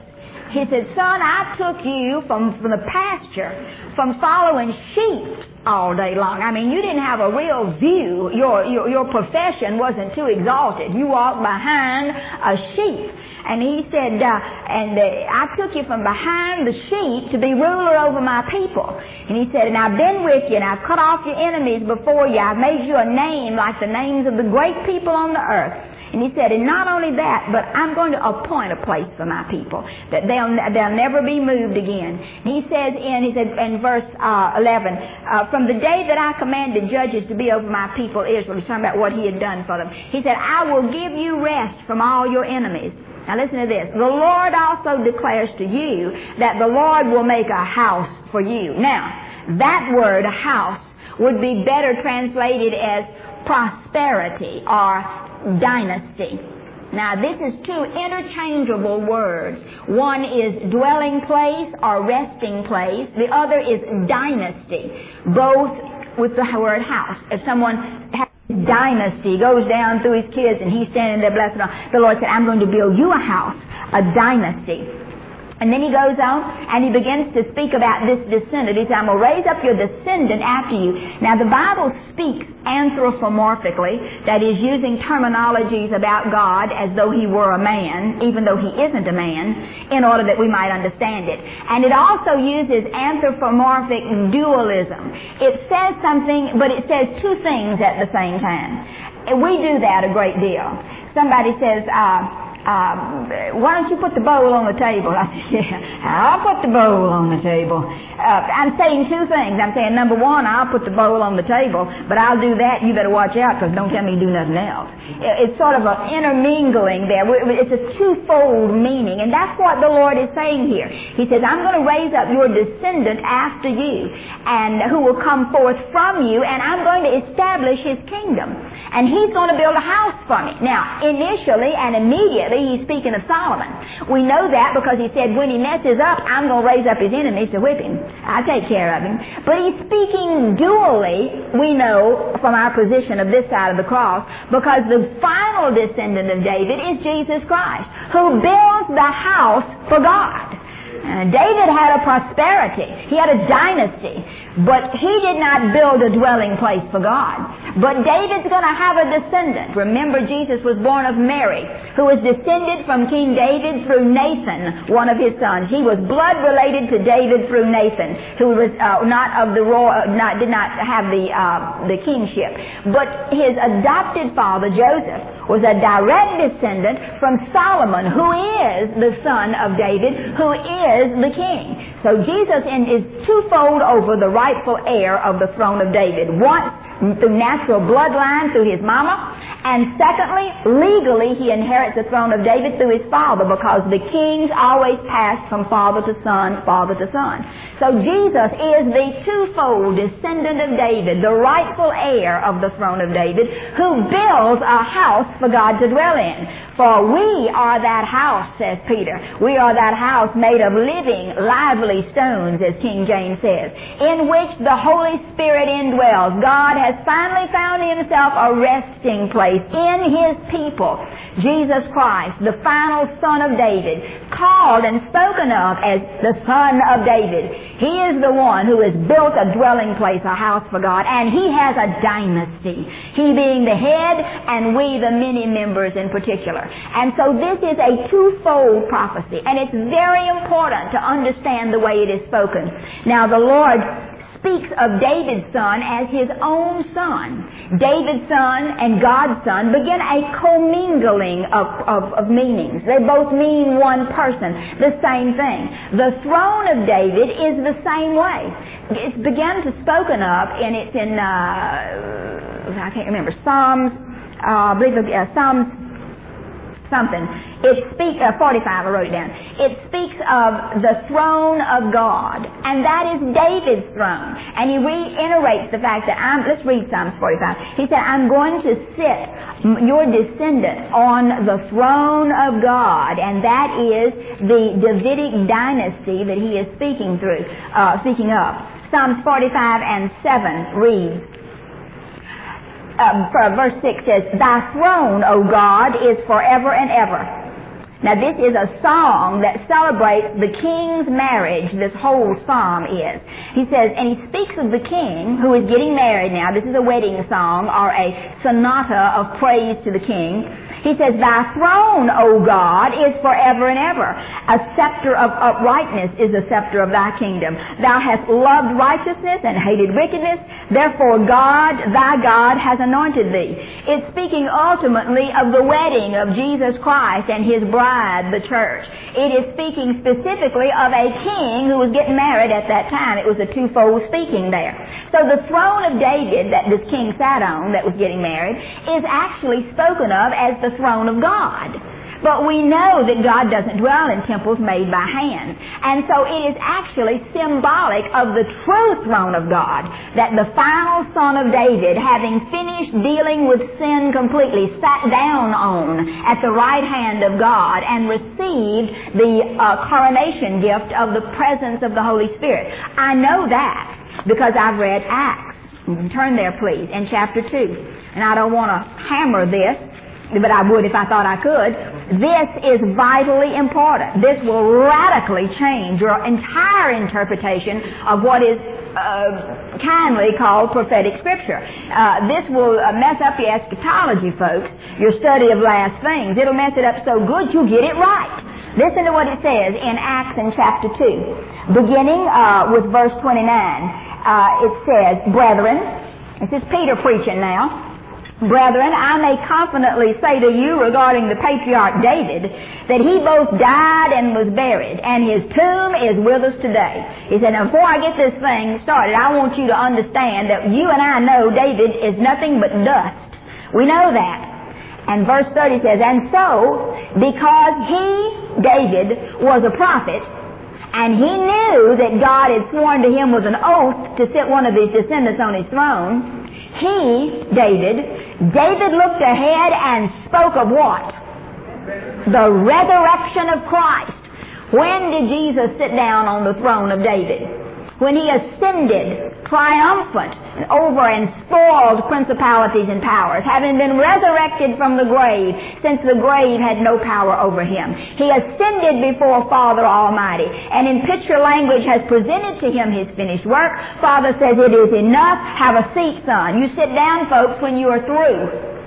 He said, son, I took you from, from the pasture, from following sheep all day long. I mean, you didn't have a real view. Your, your, your profession wasn't too exalted. You walked behind a sheep. And he said, uh, and uh, I took you from behind the sheep to be ruler over my people. And he said, and I've been with you, and I've cut off your enemies before you. I've made you a name like the names of the great people on the earth. And he said, and not only that, but I'm going to appoint a place for my people, that they'll they'll never be moved again. And he says in he said in verse uh, eleven, uh, from the day that I commanded judges to be over my people Israel, he's talking about what he had done for them. He said, I will give you rest from all your enemies. Now listen to this. The Lord also declares to you that the Lord will make a house for you. Now, that word, a house, would be better translated as prosperity or dynasty. Now, this is two interchangeable words. One is dwelling place or resting place. The other is dynasty, both with the word house. If someone has dynasty, goes down through his kids and he's standing there blessed, the Lord said, I'm going to build you a house, a dynasty. And then he goes on and he begins to speak about this descendant. He said, I'm going to raise up your descendant after you. Now the Bible speaks anthropomorphically, that is using terminologies about God as though he were a man, even though he isn't a man, in order that we might understand it. And it also uses anthropomorphic dualism. It says something, but it says two things at the same time. And we do that a great deal. Somebody says, uh, Um, why don't you put the bowl on the table? I said, yeah, I'll put the bowl on the table. Uh, I'm saying two things. I'm saying, number one, I'll put the bowl on the table, but I'll do that. You better watch out, because don't tell me to do nothing else. It's sort of an intermingling there. It's a twofold meaning, and that's what the Lord is saying here. He says, I'm going to raise up your descendant after you, and who will come forth from you, and I'm going to establish his kingdom. And he's going to build a house for me. Now, initially and immediately, he's speaking of Solomon. We know that because he said, when he messes up, I'm going to raise up his enemies to whip him. I'll take care of him. But he's speaking dually, we know, from our position of this side of the cross, because the final descendant of David is Jesus Christ, who builds the house for God. Uh, David had a prosperity. He had a dynasty. But he did not build a dwelling place for God. But David's going to have a descendant. Remember, Jesus was born of Mary, who was descended from King David through Nathan, one of his sons. He was blood related to David through Nathan, who was uh, not of the royal, not did not have the uh, the kingship. But his adopted father, Joseph, was a direct descendant from Solomon, who is the son of David, who is the king. So Jesus is twofold over the rightful heir of the throne of David. Once through natural bloodline, through his mama, and secondly, legally, he inherits the throne of David through his father, because the kings always pass from father to son, father to son. So Jesus is the twofold descendant of David, the rightful heir of the throne of David, who builds a house for God to dwell in. For we are that house, says Peter. We are that house made of living, lively stones, as King James says, in which the Holy Spirit indwells. God has finally found himself a resting place in his people. Jesus Christ, the final Son of David, called and spoken of as the Son of David. He is the one who has built a dwelling place, a house for God, and he has a dynasty. He being the head, and we the many members in particular. And so this is a twofold prophecy, and it's very important to understand the way it is spoken. Now the Lord speaks of David's son as his own son. David's son and God's son begin a commingling of, of, of meanings. They both mean one person, the same thing. The throne of David is the same way. It's begun to spoken of, and it's in, uh, I can't remember, Psalms, uh, I believe it's uh, Psalms something. It speaks, uh, forty-five, I wrote it down. It speaks of the throne of God, and that is David's throne. And he reiterates the fact that I'm, let's read Psalms forty-five. He said, I'm going to sit your descendant on the throne of God, and that is the Davidic dynasty that he is speaking through, uh, speaking of. Psalms forty-five and seven reads, Uh, verse six says, Thy throne, O God, is forever and ever. Now this is a song that celebrates the king's marriage, this whole psalm is. He says, and he speaks of the king who is getting married now. This is a wedding song or a sonata of praise to the king. He says, thy throne, O God, is forever and ever. A scepter of uprightness is the scepter of thy kingdom. Thou hast loved righteousness and hated wickedness. Therefore God, thy God, has anointed thee. It's speaking ultimately of the wedding of Jesus Christ and his bride, the church. It is speaking specifically of a king who was getting married at that time. It was a twofold speaking there. So the throne of David that this king sat on that was getting married is actually spoken of as the throne of God. But we know that God doesn't dwell in temples made by hands. And so it is actually symbolic of the true throne of God, that the final son of David, having finished dealing with sin completely, sat down on at the right hand of God and received the uh, coronation gift of the presence of the Holy Spirit. I know that because I've read Acts. Turn there, please, in chapter two. And I don't want to hammer this, but I would if I thought I could. This is vitally important. This will radically change your entire interpretation of what is uh, kindly called prophetic scripture. Uh, this will uh, mess up your eschatology, folks, your study of last things. It'll mess it up so good you'll get it right. Listen to what it says in Acts in chapter two. Beginning uh, with verse twenty-nine, uh, it says, Brethren, this is Peter preaching now, Brethren, I may confidently say to you regarding the patriarch David that he both died and was buried, and his tomb is with us today. He said, now before I get this thing started, I want you to understand that you and I know David is nothing but dust. We know that. And verse thirty says, and so, because he, David, was a prophet, and he knew that God had sworn to him with an oath to sit one of his descendants on his throne, he, David, David looked ahead and spoke of what? The resurrection of Christ. When did Jesus sit down on the throne of David? When he ascended triumphant over and spoiled principalities and powers, having been resurrected from the grave, since the grave had no power over him. He ascended before Father Almighty, and in picture language has presented to him his finished work. Father says, it is enough. Have a seat, son. You sit down, folks, when you are through.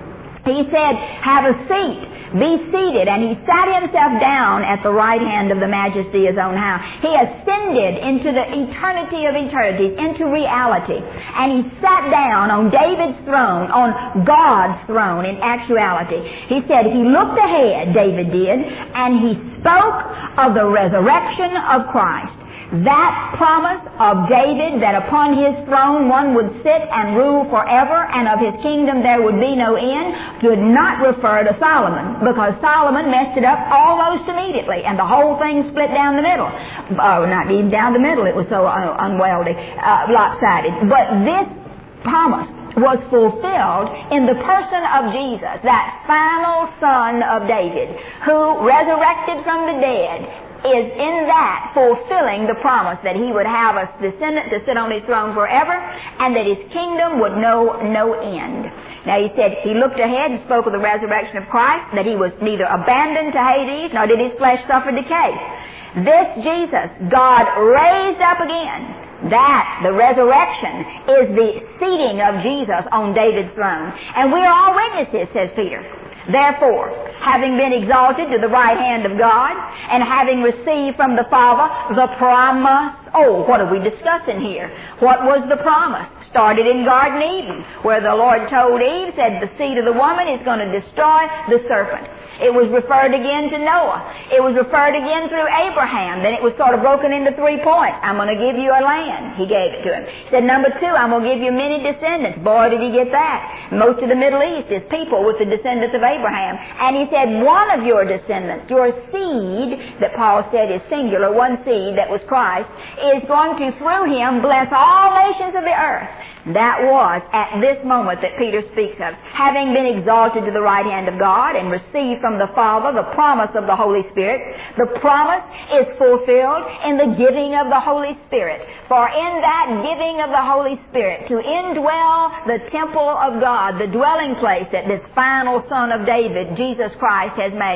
He said, have a seat. Be seated. And he sat himself down at the right hand of the majesty his own house. He ascended into the eternity of eternities, into reality. And he sat down on David's throne, on God's throne in actuality. He said he looked ahead, David did, and he spoke of the resurrection of Christ. That promise of David that upon his throne one would sit and rule forever and of his kingdom there would be no end did not refer to Solomon, because Solomon messed it up almost immediately and the whole thing split down the middle. Oh, not even down the middle, it was so uh, unwieldy, uh, lopsided. But this promise was fulfilled in the person of Jesus, that final son of David, who resurrected from the dead, is in that fulfilling the promise that he would have a descendant to sit on his throne forever and that his kingdom would know no end. Now he said he looked ahead and spoke of the resurrection of Christ, that he was neither abandoned to Hades nor did his flesh suffer decay. This Jesus, God raised up again. That, the resurrection, is the seating of Jesus on David's throne. And we are all witnesses, says Peter. Therefore, having been exalted to the right hand of God, and having received from the Father the promise. Oh, what are we discussing here? What was the promise? Started in Garden Eden, where the Lord told Eve, said, the seed of the woman is going to destroy the serpent. It was referred again to Noah. It was referred again through Abraham. Then it was sort of broken into three points. I'm going to give you a land. He gave it to him. He said, number two, I'm going to give you many descendants. Boy, did he get that. Most of the Middle East is people with the descendants of Abraham. And he said, one of your descendants, your seed, that Paul said is singular, one seed that was Christ, is going to, through him, bless all nations of the earth. That was at this moment that Peter speaks of. Having been exalted to the right hand of God and received from the Father the promise of the Holy Spirit, the promise is fulfilled in the giving of the Holy Spirit. For in that giving of the Holy Spirit, to indwell the temple of God, the dwelling place that this final Son of David, Jesus Christ, has made,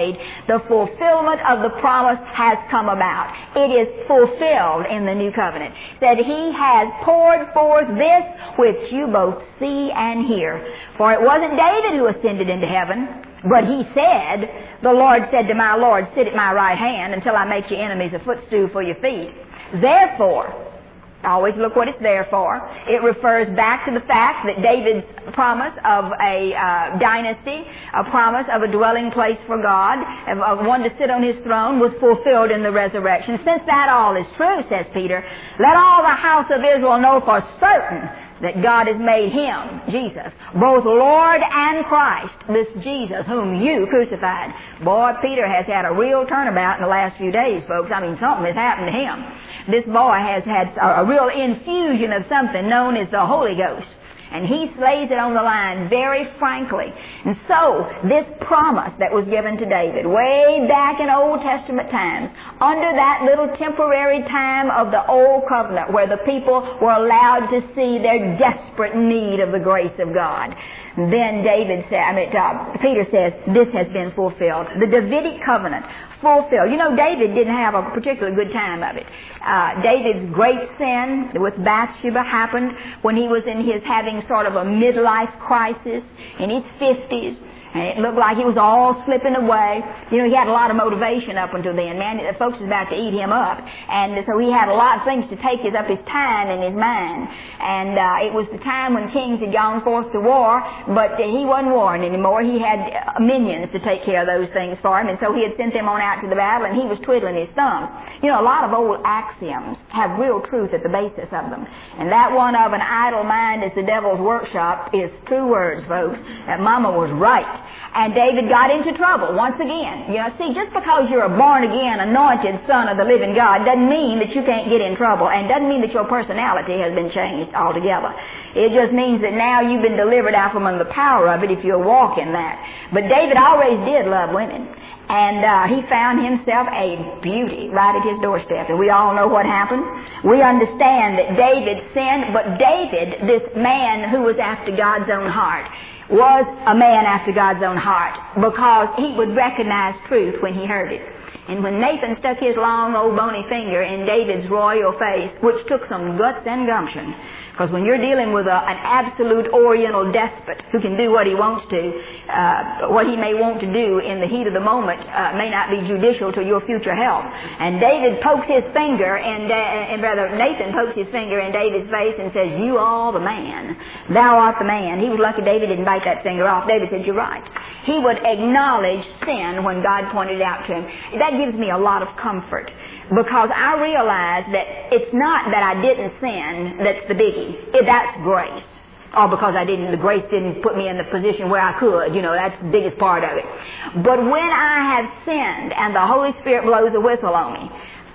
The fulfillment of the promise has come about. It is fulfilled in the new covenant. That he has poured forth this which you both see and hear. For it wasn't David who ascended into heaven, but he said, the Lord said to my Lord, sit at my right hand until I make your enemies a footstool for your feet. Therefore, always look what it's there for. It refers back to the fact that David's promise of a uh, dynasty, a promise of a dwelling place for God, of, of one to sit on his throne, was fulfilled in the resurrection. Since that all is true, says Peter, let all the house of Israel know for certain that God has made him, Jesus, both Lord and Christ, this Jesus whom you crucified. Boy, Peter has had a real turnabout in the last few days, folks. I mean, something has happened to him. This boy has had a, a real infusion of something known as the Holy Ghost. And he lays it on the line very frankly. And so, this promise that was given to David way back in Old Testament times, under that little temporary time of the Old Covenant where the people were allowed to see their desperate need of the grace of God, then David said, I mean, uh, Peter says, this has been fulfilled. The Davidic covenant fulfilled. You know, David didn't have a particularly good time of it. Uh, David's great sin with Bathsheba happened when he was in his having sort of a midlife crisis in his fifties. And it looked like he was all slipping away. You know, he had a lot of motivation up until then. Man, the folks was about to eat him up. And so he had a lot of things to take his, up his time and his mind. And uh, it was the time when kings had gone forth to war, but uh, he wasn't warring anymore. He had uh, minions to take care of those things for him. And so he had sent them on out to the battle, and he was twiddling his thumbs. You know, a lot of old axioms have real truth at the basis of them. And that one of an idle mind is the devil's workshop is true words, folks. That mama was right. And David got into trouble once again. You know, see, just because you're a born-again, anointed son of the living God doesn't mean that you can't get in trouble, and doesn't mean that your personality has been changed altogether. It just means that now you've been delivered out from under the power of it if you'll walk in that. But David always did love women. And uh, he found himself a beauty right at his doorstep. And we all know what happened. We understand that David sinned, but David, this man who was after God's own heart, was a man after God's own heart because he would recognize truth when he heard it. And when Nathan stuck his long old bony finger in David's royal face, which took some guts and gumption, because when you're dealing with a, an absolute oriental despot who can do what he wants to, uh, what he may want to do in the heat of the moment uh, may not be judicial to your future health. And David pokes his finger, and, uh, and rather Nathan pokes his finger in David's face and says, "You are the man. Thou art the man." He was lucky David didn't bite that finger off. David said, "You're right." He would acknowledge sin when God pointed it out to him. That gives me a lot of comfort. Because I realize that it's not that I didn't sin that's the biggie. It, that's grace. Or because I didn't, the grace didn't put me in the position where I could. You know, that's the biggest part of it. But when I have sinned and the Holy Spirit blows a whistle on me,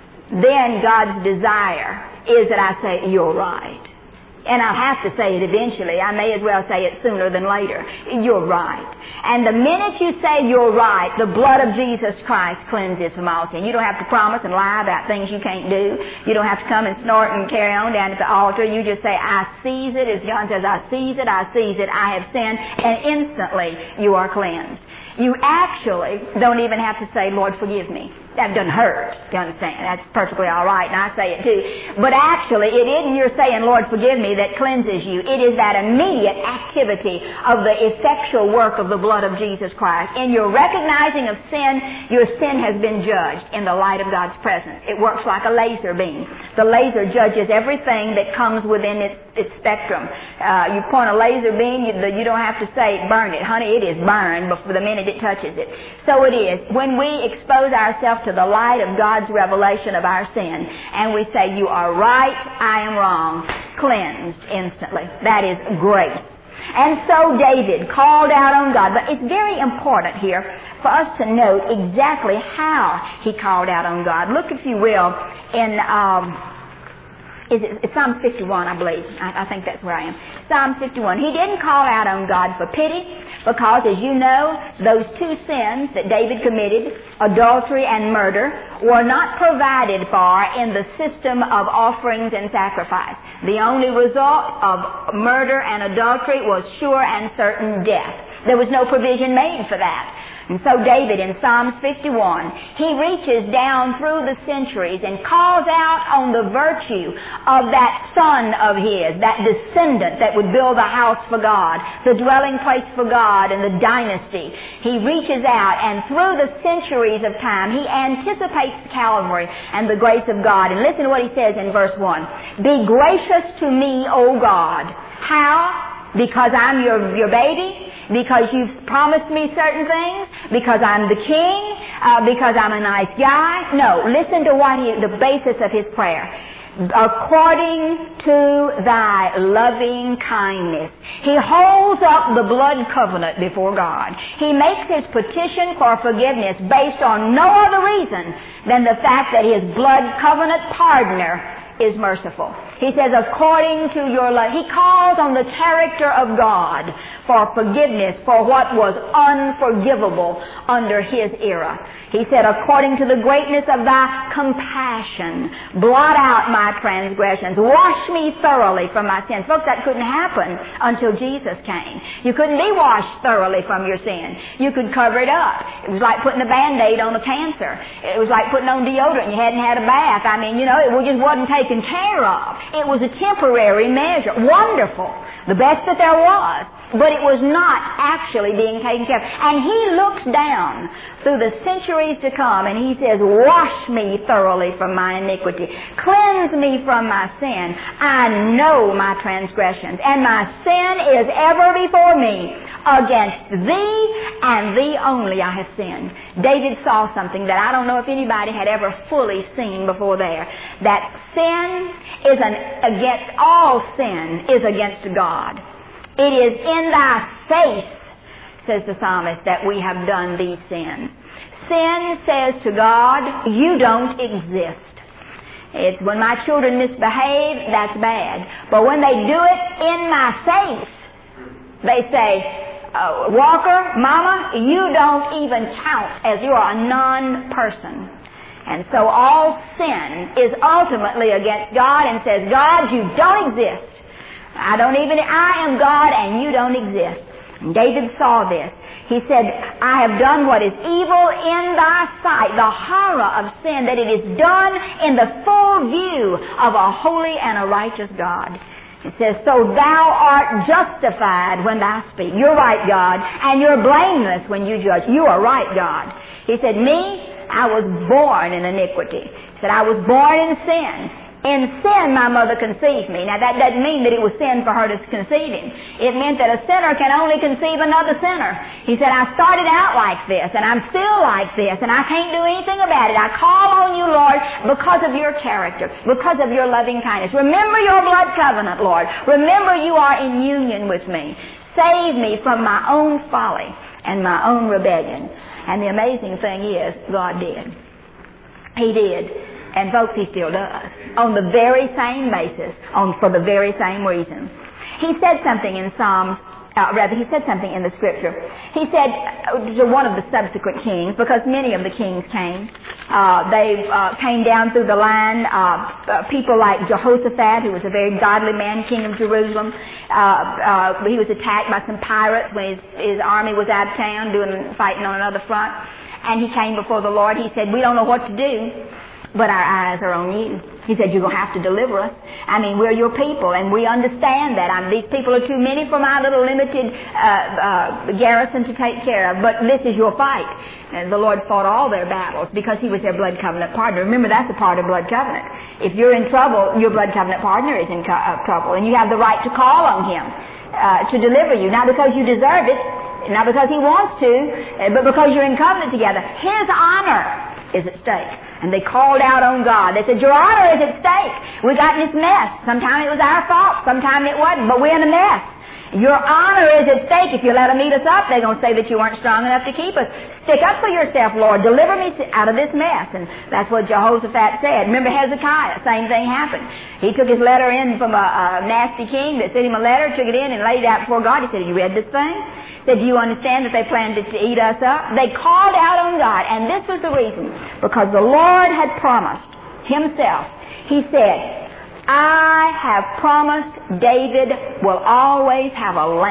then God's desire is that I say, "You're right." And I'll have to say it eventually. I may as well say it sooner than later. You're right. And the minute you say you're right, the blood of Jesus Christ cleanses from all sin. You don't have to promise and lie about things you can't do. You don't have to come and snort and carry on down at the altar. You just say, "I seize it." As John says, "I seize it, I seize it, I have sinned." And instantly you are cleansed. You actually don't even have to say, "Lord, forgive me." That doesn't hurt, you understand. That's perfectly all right, and I say it too. But actually, it isn't your saying, "Lord, forgive me," that cleanses you. It is that immediate activity of the effectual work of the blood of Jesus Christ. In your recognizing of sin, your sin has been judged in the light of God's presence. It works like a laser beam. The laser judges everything that comes within its, its spectrum. Uh, you point a laser beam, you, you don't have to say, "Burn it." Honey, it is burned before the minute it touches it. So it is. When we expose ourselves to the light of God's revelation of our sin, and we say, "You are right, I am wrong," cleansed instantly. That is grace. And so David called out on God. But it's very important here for us to note exactly how he called out on God. Look, if you will, in um, is it, it's Psalm fifty-one, I believe. I, I think that's where I am. Psalm fifty-one. He didn't call out on God for pity because, as you know, those two sins that David committed, adultery and murder, were not provided for in the system of offerings and sacrifice. The only result of murder and adultery was sure and certain death. There was no provision made for that. And so David in Psalms fifty-one, he reaches down through the centuries and calls out on the virtue of that son of his, that descendant that would build a house for God, the dwelling place for God, and the dynasty. He reaches out, and through the centuries of time, he anticipates Calvary and the grace of God. And listen to what he says in verse one. Be gracious to me, O God. How? Because I'm your, your baby? Because you've promised me certain things? Because I'm the king? Uh, because I'm a nice guy? No, listen to what he, the basis of his prayer. According to thy loving kindness. He holds up the blood covenant before God. He makes his petition for forgiveness based on no other reason than the fact that his blood covenant pardoner is merciful. He says, according to your love. He calls on the character of God for forgiveness for what was unforgivable under his era. He said, according to the greatness of thy compassion, blot out my transgressions. Wash me thoroughly from my sins. Folks, that couldn't happen until Jesus came. You couldn't be washed thoroughly from your sin. You could cover it up. It was like putting a Band-Aid on a cancer. It was like putting on deodorant. You hadn't had a bath. I mean, you know, it just wasn't taken care of. It was a temporary measure. Wonderful. The best that there was. But it was not actually being taken care of. And he looks down through the centuries to come and he says, wash me thoroughly from my iniquity. Cleanse me from my sin. I know my transgressions, and my sin is ever before me. Against thee and thee only I have sinned. David saw something that I don't know if anybody had ever fully seen before there. That sin is an, against all sin is against God. It is in thy face, says the psalmist, that we have done these sins. Sin says to God, you don't exist. It's when my children misbehave, that's bad. But when they do it in my face, they say, uh, Walker, Mama, you don't even count, as you are a non-person. And so all sin is ultimately against God and says, God, you don't exist. I don't even, I am God and you don't exist. And David saw this. He said, I have done what is evil in thy sight, the horror of sin, that it is done in the full view of a holy and a righteous God. It says, so thou art justified when thou speak. You're right, God, and you're blameless when you judge. You are right, God. He said, me, I was born in iniquity. He said, I was born in sin. In sin my mother conceived me. Now that doesn't mean that it was sin for her to conceive him. It meant that a sinner can only conceive another sinner. He said, I started out like this, and I'm still like this, and I can't do anything about it. I call on you, Lord, because of your character, because of your loving kindness. Remember your blood covenant, Lord. Remember you are in union with me. Save me from my own folly and my own rebellion. And the amazing thing is, God did. He did. And folks, he still does. On the very same basis, on for the very same reason. He said something in Psalms, uh, rather he said something in the Scripture. He said uh, to one of the subsequent kings, because many of the kings came, uh, they uh, came down through the line, uh, uh, people like Jehoshaphat, who was a very godly man, king of Jerusalem. Uh, uh, he was attacked by some pirates when his, his army was out of town doing fighting on another front. And he came before the Lord. He said, we don't know what to do, but our eyes are on you. He said, you're going to have to deliver us. I mean, we're your people, and we understand that. I mean, these people are too many for my little limited uh, uh, garrison to take care of, but this is your fight. And the Lord fought all their battles because he was their blood covenant partner. Remember, that's a part of blood covenant. If you're in trouble, your blood covenant partner is in co- uh, trouble, and you have the right to call on him uh, to deliver you, not because you deserve it, not because he wants to, but because you're in covenant together. His honor is at stake. And they called out on God. They said, your honor is at stake. We got in this mess. Sometimes it was our fault. Sometimes it wasn't. But we're in a mess. Your honor is at stake. If you let them eat us up, they're going to say that you weren't strong enough to keep us. Stick up for yourself, Lord. Deliver me out of this mess. And that's what Jehoshaphat said. Remember Hezekiah. Same thing happened. He took his letter in from a, a nasty king that sent him a letter, took it in and laid it out before God. He said, have you read this thing? Said, do you understand that they planned to eat us up? They called out on God, and this was the reason. Because the Lord had promised himself. He said, I have promised David will always have a lamp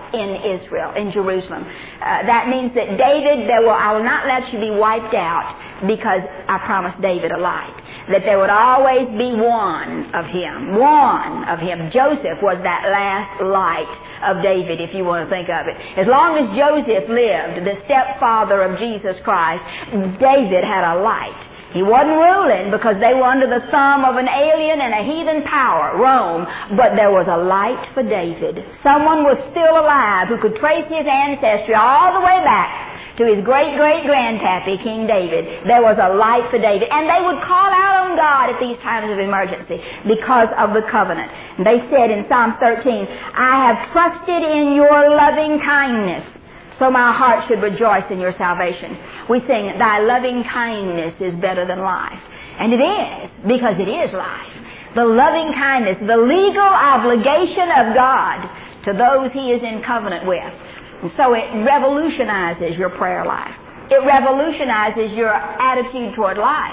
in Israel, in Jerusalem. Uh, that means that David, there will, I will not let you be wiped out because I promised David a light. That there would always be one of him, one of him. Joseph was that last light of David, if you want to think of it. As long as Joseph lived, the stepfather of Jesus Christ, David had a light. He wasn't ruling because they were under the thumb of an alien and a heathen power, Rome, but there was a light for David. Someone was still alive who could trace his ancestry all the way back to his great-great-grandpappy, King David. There was a light for David. And they would call out on God at these times of emergency because of the covenant. And they said in Psalm thirteen, I have trusted in your loving kindness, so my heart should rejoice in your salvation. We sing, thy loving kindness is better than life. And it is, because it is life. The loving kindness, the legal obligation of God to those he is in covenant with. And so it revolutionizes your prayer life. It revolutionizes your attitude toward life.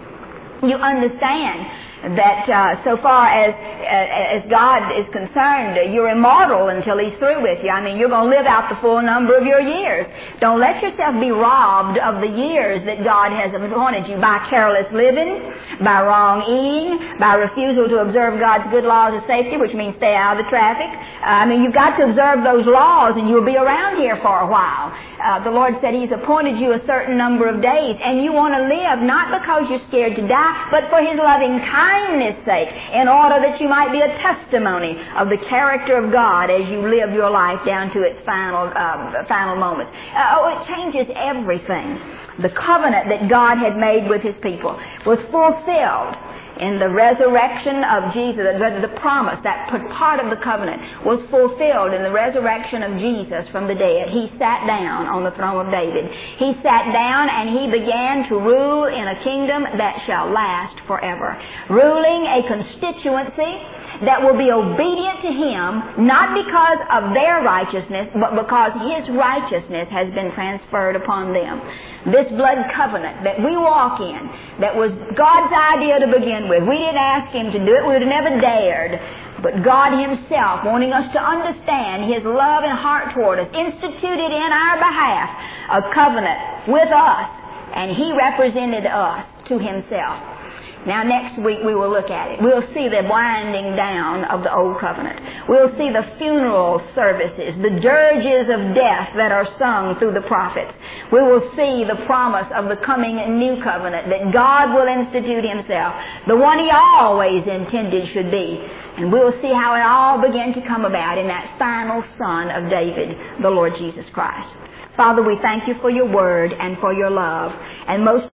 You understand that uh, so far as uh, as God is concerned, you're immortal until he's through with you. I mean, you're going to live out the full number of your years. Don't let yourself be robbed of the years that God has appointed you by careless living, by wrong eating, by refusal to observe God's good laws of safety, which means stay out of the traffic. Uh, I mean, you've got to observe those laws and you'll be around here for a while. Uh, the Lord said he's appointed you a certain number of days, and you want to live not because you're scared to die, but for his loving kindness sake, in order that you might be a testimony of the character of God as you live your life down to its final uh, final moments. Uh, oh, it changes everything. The covenant that God had made with his people was fulfilled in the resurrection of Jesus. The promise, that part of the covenant, was fulfilled in the resurrection of Jesus from the dead. He sat down on the throne of David. He sat down and he began to rule in a kingdom that shall last forever. Ruling a constituency that will be obedient to him, not because of their righteousness, but because his righteousness has been transferred upon them. This blood covenant that we walk in, that was God's idea to begin with. We didn't ask him to do it. We would have never dared. But God himself, wanting us to understand his love and heart toward us, instituted in our behalf a covenant with us, and he represented us to himself. Now next week we will look at it. We'll see the winding down of the old covenant. We'll see the funeral services, the dirges of death that are sung through the prophets. We will see the promise of the coming new covenant that God will institute himself, the one he always intended should be. And we'll see how it all began to come about in that final son of David, the Lord Jesus Christ. Father, we thank you for your word and for your love. And most